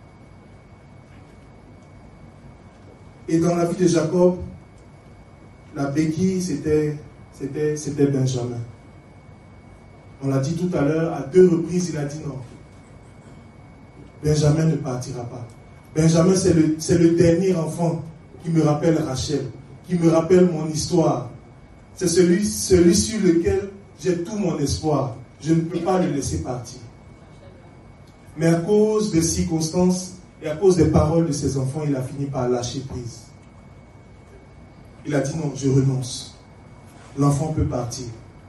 Speaker 2: Et dans la vie de Jacob, la béquille, c'était Benjamin. On l'a dit tout à l'heure, à 2 reprises, il a dit non. Benjamin ne partira pas. Benjamin, c'est le dernier enfant qui me rappelle Rachel, qui me rappelle mon histoire. C'est celui sur lequel j'ai tout mon espoir. Je ne peux pas le laisser partir. Mais à cause des circonstances et à cause des paroles de ses enfants, il a fini par lâcher prise. Il a dit non, je renonce. L'enfant peut partir.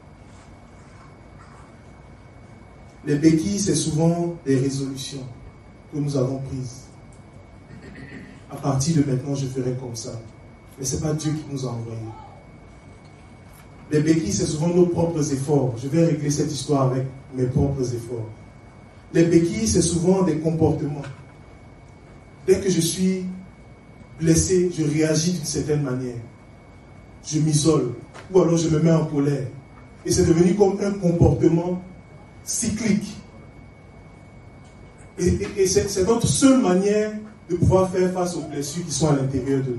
Speaker 2: Les béquilles, c'est souvent des résolutions que nous avons prises. À partir de maintenant, je ferai comme ça. Mais ce n'est pas Dieu qui nous a envoyés. Les béquilles, c'est souvent nos propres efforts. Je vais régler cette histoire avec mes propres efforts. Les béquilles, c'est souvent des comportements. Dès que je suis blessé, je réagis d'une certaine manière. Je m'isole. Ou alors je me mets en colère. Et c'est devenu comme un comportement cyclique. Et c'est notre seule manière de pouvoir faire face aux blessures qui sont à l'intérieur de nous.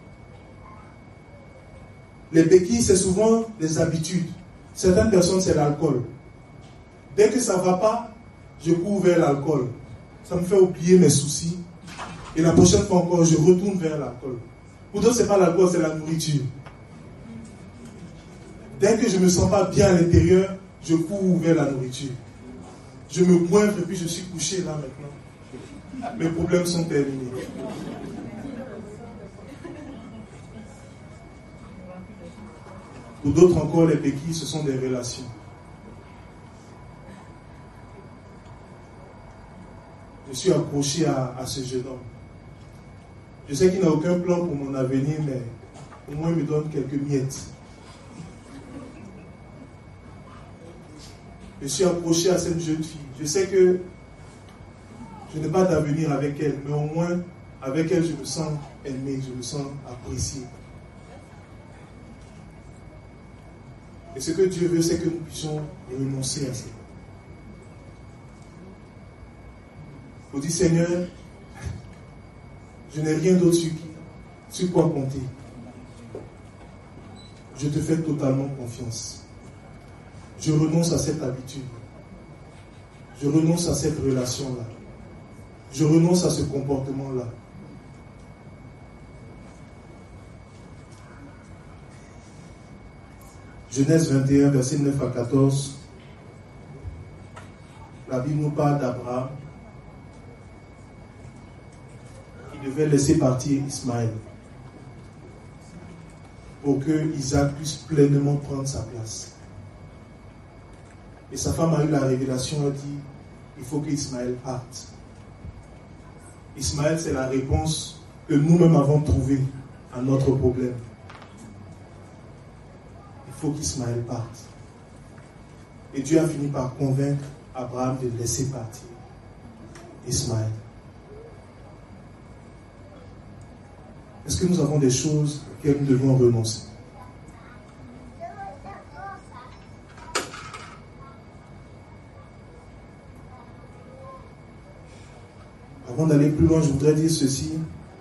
Speaker 2: Les béquilles, c'est souvent des habitudes. Certaines personnes, c'est l'alcool. Dès que ça ne va pas, je cours vers l'alcool. Ça me fait oublier mes soucis. Et la prochaine fois encore, je retourne vers l'alcool. Pour d'autres, ce n'est pas l'alcool, c'est la nourriture. Dès que je ne me sens pas bien à l'intérieur, je cours vers la nourriture. Je me goinfre et puis je suis couché là maintenant. Mes problèmes sont terminés. Pour d'autres encore, les béquilles, ce sont des relations. Je suis accroché à ce jeune homme. Je sais qu'il n'a aucun plan pour mon avenir, mais au moins il me donne quelques miettes. Je suis accroché à cette jeune fille. Je sais que je n'ai pas d'avenir avec elle, mais au moins avec elle, je me sens aimé, je me sens apprécié. Et ce que Dieu veut, c'est que nous puissions renoncer à ça. Il faut dire, Seigneur, je n'ai rien d'autre sur quoi compter. Je te fais totalement confiance. Je renonce à cette habitude. Je renonce à cette relation-là. Je renonce à ce comportement-là. Genèse 21, versets 9 à 14. La Bible nous parle d'Abraham qui devait laisser partir Ismaël pour que Isaac puisse pleinement prendre sa place. Et sa femme a eu la révélation, elle dit, il faut qu'Ismaël parte. Ismaël, c'est la réponse que nous-mêmes avons trouvée à notre problème. faut qu'Ismaël parte. Et Dieu a fini par convaincre Abraham de laisser partir Ismaël. Est-ce que nous avons des choses auxquelles nous devons renoncer? Avant d'aller plus loin, je voudrais dire ceci.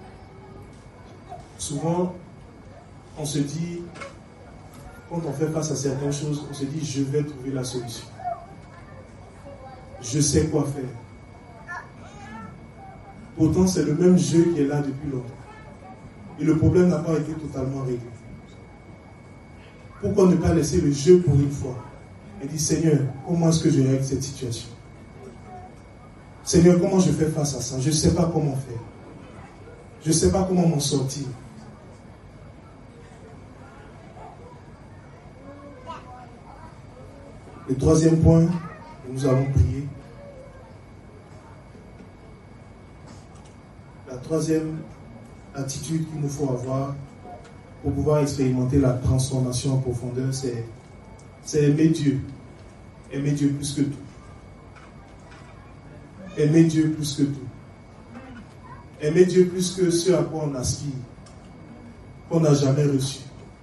Speaker 2: Souvent, on se dit, quand on fait face à certaines choses, on se dit, je vais trouver la solution. Je sais quoi faire. Pourtant, c'est le même jeu qui est là depuis longtemps. Et le problème n'a pas été totalement réglé. Pourquoi ne pas laisser le jeu pour une fois et dire, Seigneur, comment est-ce que je règle cette situation? Seigneur, comment je fais face à ça? Je ne sais pas comment faire. Je ne sais pas comment m'en sortir. Le troisième point, nous allons prier. La troisième attitude qu'il nous faut avoir pour pouvoir expérimenter la transformation en profondeur, c'est aimer Dieu. Aimer Dieu plus que tout. Aimer Dieu plus que tout. Aimer Dieu plus que ce à quoi on aspire, qu'on n'a jamais reçu.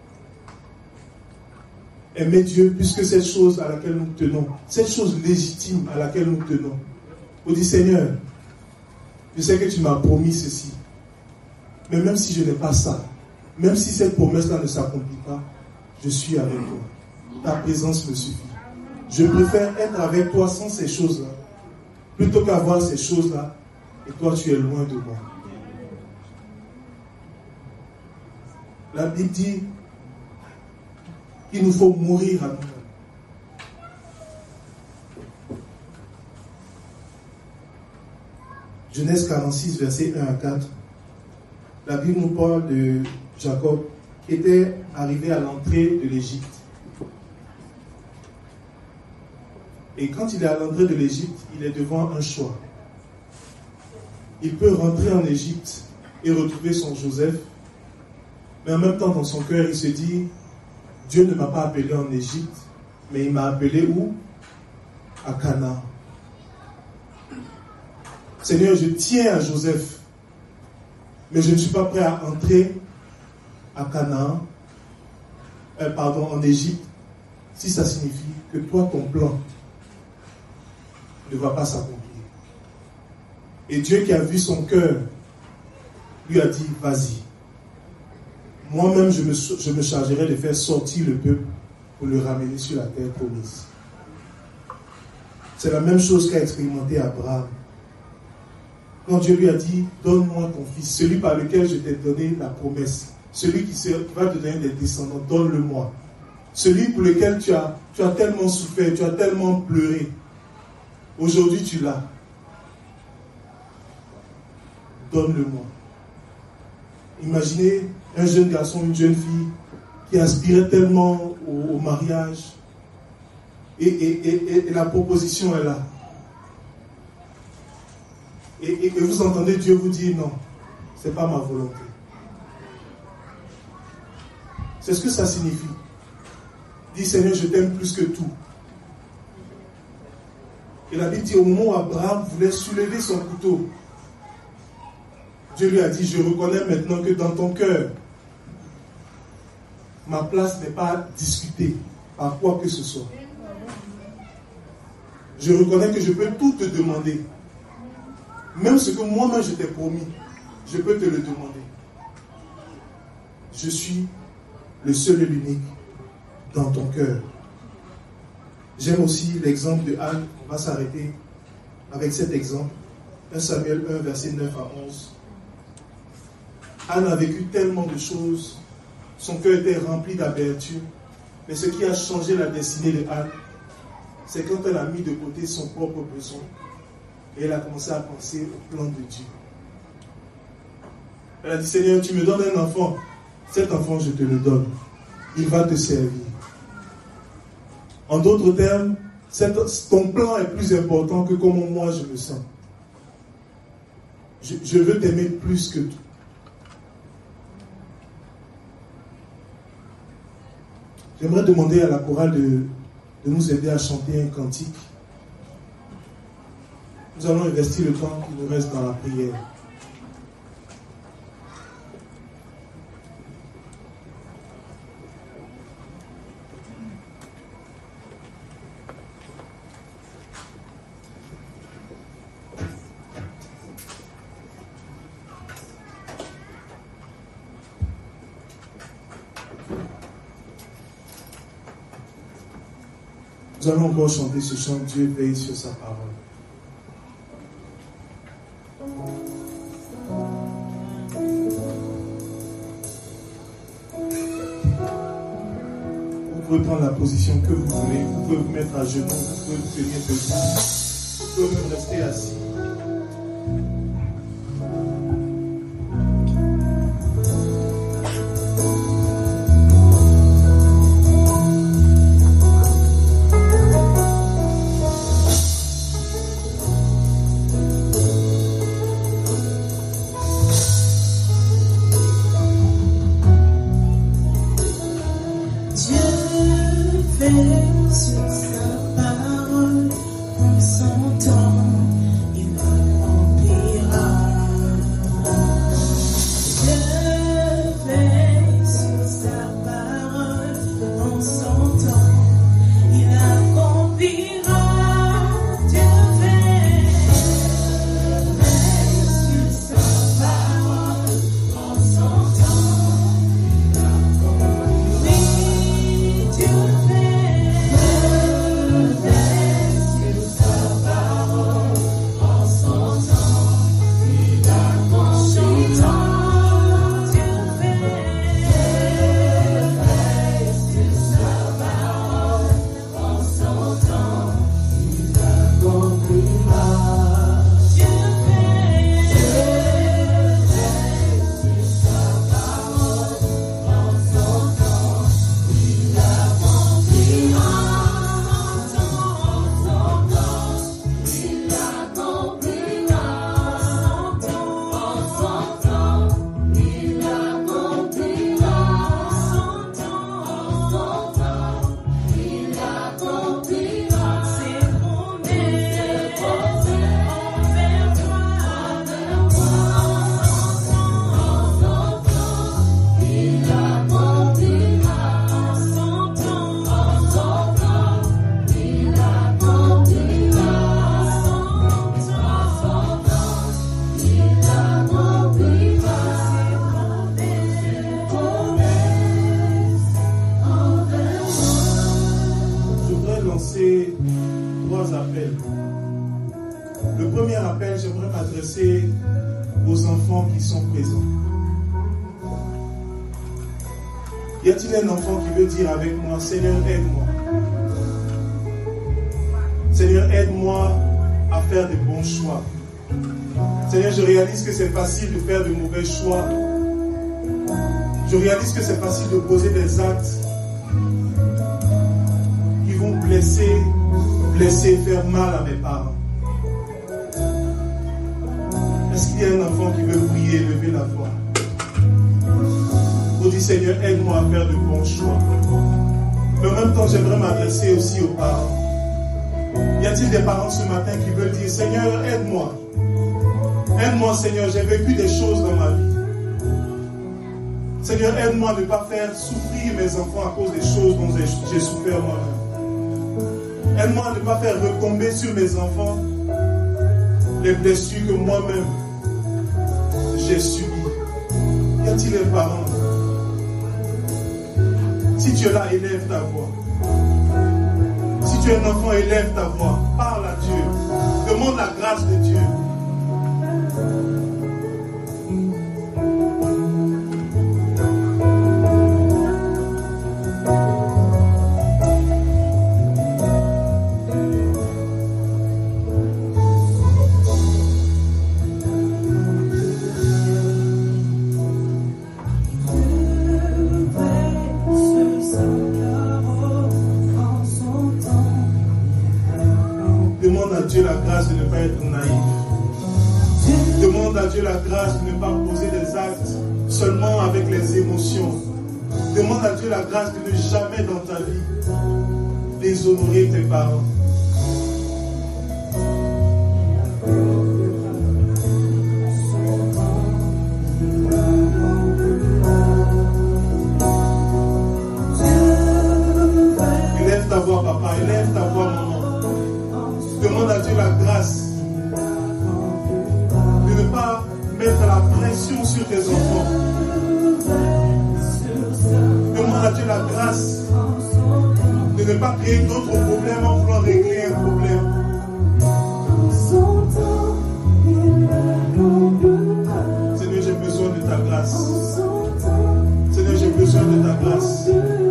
Speaker 2: Aimer Dieu plus que cette chose à laquelle nous tenons, cette chose légitime à laquelle nous tenons. Vous dites, Seigneur, je sais que tu m'as promis ceci, mais même si je n'ai pas ça, même si cette promesse-là ne s'accomplit pas, je suis avec toi. Ta présence me suffit. Je préfère être avec toi sans ces choses-là, plutôt qu'avoir ces choses-là, et toi tu es loin de moi. La Bible dit qu'il nous faut mourir à nous-mêmes. Genèse 46, versets 1 à 4. La Bible nous parle de Jacob qui était arrivé à l'entrée de l'Égypte. Et quand il est à l'entrée de l'Égypte, il est devant un choix. Il peut rentrer en Égypte et retrouver son Joseph, mais en même temps dans son cœur, il se dit, Dieu ne m'a pas appelé en Égypte, mais il m'a appelé où? À Canaan. Seigneur, je tiens à Joseph, mais je ne suis pas prêt à entrer à Canaan, en Égypte, si ça signifie que toi, ton plan ne va pas s'accomplir. Et Dieu qui a vu son cœur, lui a dit, vas-y. Moi-même, je me chargerai de faire sortir le peuple pour le ramener sur la terre promise. C'est la même chose qu'a expérimenté Abraham. Quand Dieu lui a dit, donne-moi ton fils, celui par lequel je t'ai donné la promesse, celui qui va te donner des descendants, donne-le-moi. Celui pour lequel tu as tellement souffert, tu as tellement pleuré. Aujourd'hui, tu l'as. Donne-le-moi. Imaginez un jeune garçon, une jeune fille qui aspirait tellement au mariage et la proposition est là. Et vous entendez Dieu vous dire non, ce n'est pas ma volonté. C'est ce que ça signifie. Dis Seigneur, je t'aime plus que tout. Et la Bible dit au moment où Abraham voulait soulever son couteau, Dieu lui a dit, je reconnais maintenant que dans ton cœur, ma place n'est pas discutée par quoi que ce soit. Je reconnais que je peux tout te demander. Même ce que moi-même je t'ai promis, je peux te le demander. Je suis le seul et l'unique dans ton cœur. J'aime aussi l'exemple de Anne. On va s'arrêter avec cet exemple. 1 Samuel 1, verset 9 à 11. Anne a vécu tellement de choses. Son cœur était rempli d'amertume. Mais ce qui a changé la destinée de Anne, c'est quand elle a mis de côté son propre besoin et elle a commencé à penser au plan de Dieu. Elle a dit, Seigneur, tu me donnes un enfant. Cet enfant, je te le donne. Il va te servir. En d'autres termes, ton plan est plus important que comment moi je me sens. Je veux t'aimer plus que tout. J'aimerais demander à la chorale de nous aider à chanter un cantique. Nous allons investir le temps qui nous reste dans la prière. Nous allons encore chanter ce chant, Dieu veille sur sa parole. Vous pouvez prendre la position que vous voulez, vous pouvez vous mettre à genoux, vous pouvez vous tenir debout, vous pouvez même rester assis. Aux enfants qui sont présents. Y a-t-il un enfant qui veut dire avec moi, Seigneur, aide-moi. Seigneur, aide-moi à faire de bons choix. Seigneur, je réalise que c'est facile de faire de mauvais choix. Je réalise que c'est facile de poser des actes qui vont blesser, faire mal à mes parents. Est-ce qu'il y a un enfant qui veut prier, lever la voix? Vous dites, Seigneur, aide-moi à faire de bons choix. Mais en même temps, j'aimerais m'adresser aussi aux parents. Y a-t-il des parents ce matin qui veulent dire, Seigneur, aide-moi. Aide-moi, Seigneur, j'ai vécu des choses dans ma vie. Seigneur, aide-moi à ne pas faire souffrir mes enfants à cause des choses dont j'ai souffert moi-même. Aide-moi à ne pas faire retomber sur mes enfants les blessures que moi-même j'ai subies. Y a-t-il un parent? Si tu es là, élève ta voix. Si tu es un enfant, élève ta voix. Parle à Dieu. Demande la grâce de Dieu. Dieu la grâce de ne pas être naïf. Demande à Dieu la grâce de ne pas poser des actes seulement avec les émotions. Demande à Dieu la grâce de ne jamais dans ta vie déshonorer tes parents. Élève ta voix, papa, élève ta voix, maman. Demande à Dieu la grâce de ne pas mettre la pression sur tes enfants. Demande à Dieu la grâce de ne pas créer d'autres problèmes en voulant régler un problème. Seigneur, j'ai besoin de ta grâce. Seigneur, j'ai besoin de ta grâce.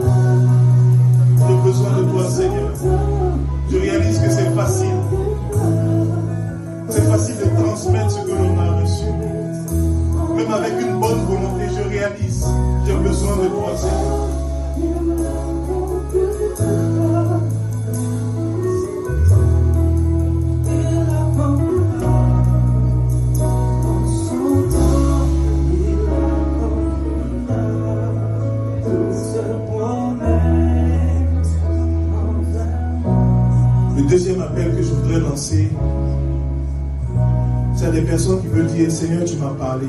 Speaker 2: J'ai besoin de toi, Seigneur. Je réalise que c'est facile. C'est facile de transmettre ce que l'on a reçu. Même avec une bonne volonté, je réalise. J'ai besoin de toi, Seigneur. Le deuxième appel que je voudrais lancer, c'est à des personnes qui veulent dire: Seigneur, tu m'as parlé.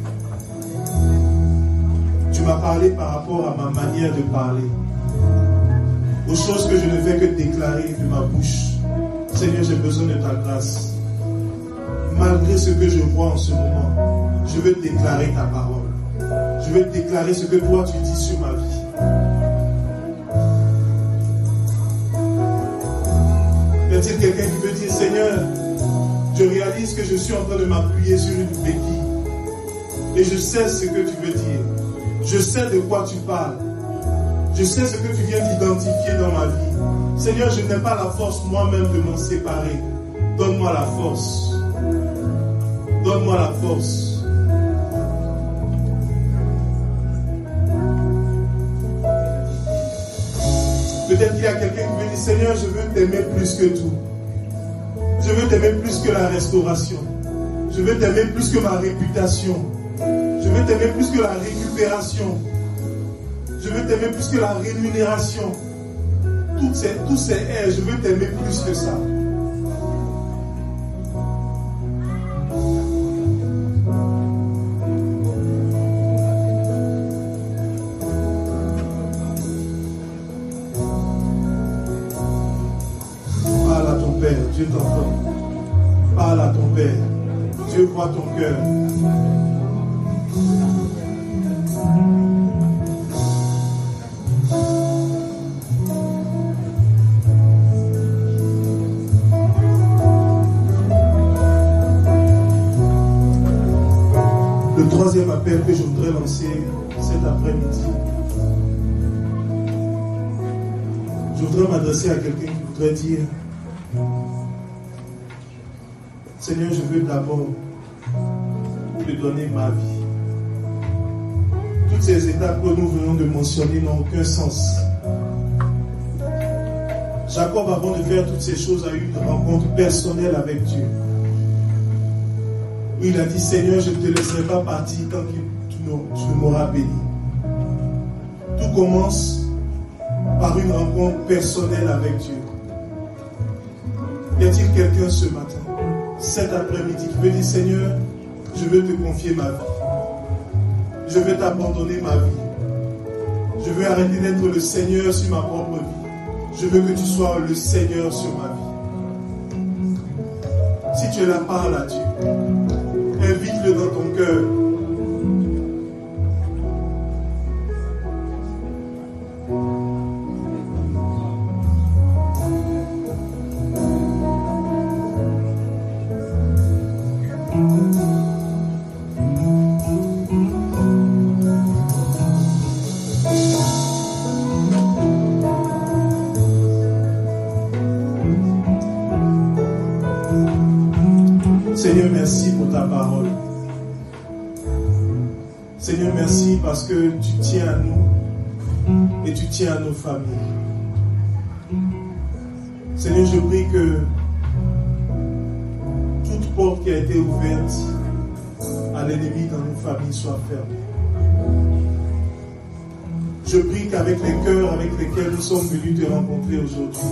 Speaker 2: Tu m'as parlé par rapport à ma manière de parler, aux choses que je ne fais que déclarer de ma bouche. Seigneur, j'ai besoin de ta grâce. Malgré ce que je vois en ce moment, je veux déclarer ta parole. Je veux déclarer ce que toi tu dis sur ma vie. Y a-t-il quelqu'un qui veut dire: Seigneur, je réalise que je suis en train de m'appuyer sur une béquille et je sais ce que tu veux dire. Je sais de quoi tu parles. Je sais ce que tu viens d'identifier dans ma vie. Seigneur, je n'ai pas la force moi-même de m'en séparer. Donne-moi la force. Donne-moi la force. Peut-être qu'il y a quelqu'un qui veut dire: Seigneur, je veux t'aimer plus que tout. Je veux t'aimer plus que la restauration. Je veux t'aimer plus que ma réputation. Je veux t'aimer plus que la récupération. Je veux t'aimer plus que la rémunération. Tous ces airs, je veux t'aimer plus que ça. Parle à ton Père, Dieu t'entend. Parle à ton Père, Dieu voit ton cœur. Le troisième appel que je voudrais lancer cet après-midi, je voudrais m'adresser à quelqu'un qui voudrait dire: Seigneur, je veux d'abord te donner ma vie. Toutes ces étapes que nous venons de mentionner n'ont aucun sens. Jacob, avant de faire toutes ces choses, a eu une rencontre personnelle avec Dieu. Où il a dit: Seigneur, je ne te laisserai pas partir tant que tu ne m'auras béni. Tout commence par une rencontre personnelle avec Dieu. Y a-t-il quelqu'un ce matin, cet après-midi, qui veut dire: Seigneur, je veux te confier ma vie. Je veux t'abandonner ma vie. Je veux arrêter d'être le Seigneur sur ma propre vie. Je veux que tu sois le Seigneur sur ma vie. Si tu es là, parle à Dieu. Invite-le dans ton cœur. Seigneur, merci pour ta parole. Seigneur, merci parce que tu tiens à nous et tu tiens à nos familles. Seigneur, je prie que toute porte qui a été ouverte à l'ennemi dans nos familles soit fermée.
Speaker 1: Je prie qu'avec les cœurs avec lesquels nous sommes venus te rencontrer aujourd'hui,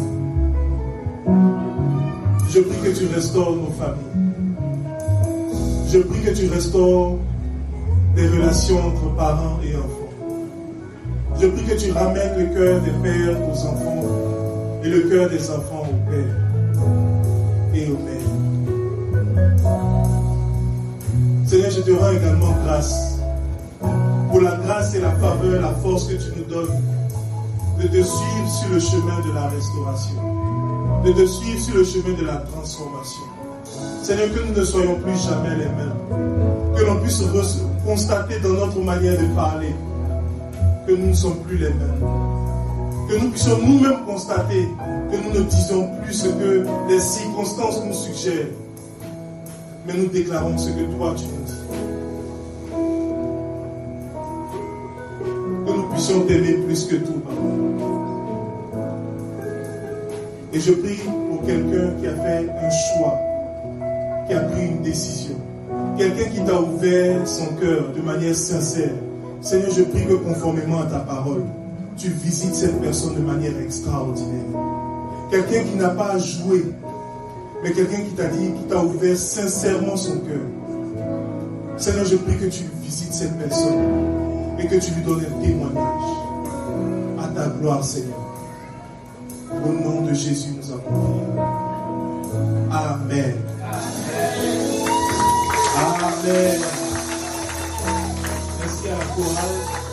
Speaker 1: je prie que tu restaures nos familles. Je prie que tu restaures les relations entre parents et enfants. Je prie que tu ramènes le cœur des pères aux enfants et le cœur des enfants aux pères et aux mères. Seigneur, je te rends également grâce pour la grâce et la faveur, la force que tu nous donnes de te suivre sur le chemin de la restauration, de te suivre sur le chemin de la transformation. Seigneur, que nous ne soyons plus jamais les mêmes, que l'on puisse constater dans notre manière de parler que nous ne sommes plus les mêmes, que nous puissions nous-mêmes constater que nous ne disons plus ce que les circonstances nous suggèrent, mais nous déclarons ce que toi tu nous dis. Que nous puissions t'aimer plus que tout, Papa. Et je prie pour quelqu'un qui a fait un choix, qui a pris une décision, quelqu'un qui t'a ouvert son cœur de manière sincère. Seigneur, je prie que conformément à ta parole, tu visites cette personne de manière extraordinaire. Quelqu'un qui n'a pas joué, mais quelqu'un qui t'a dit, qui t'a ouvert sincèrement son cœur. Seigneur, je prie que tu visites cette personne et que tu lui donnes un témoignage à ta gloire, Seigneur. Au nom de Jésus, nous avons prié. Amen. Amen. Merci à la chorale.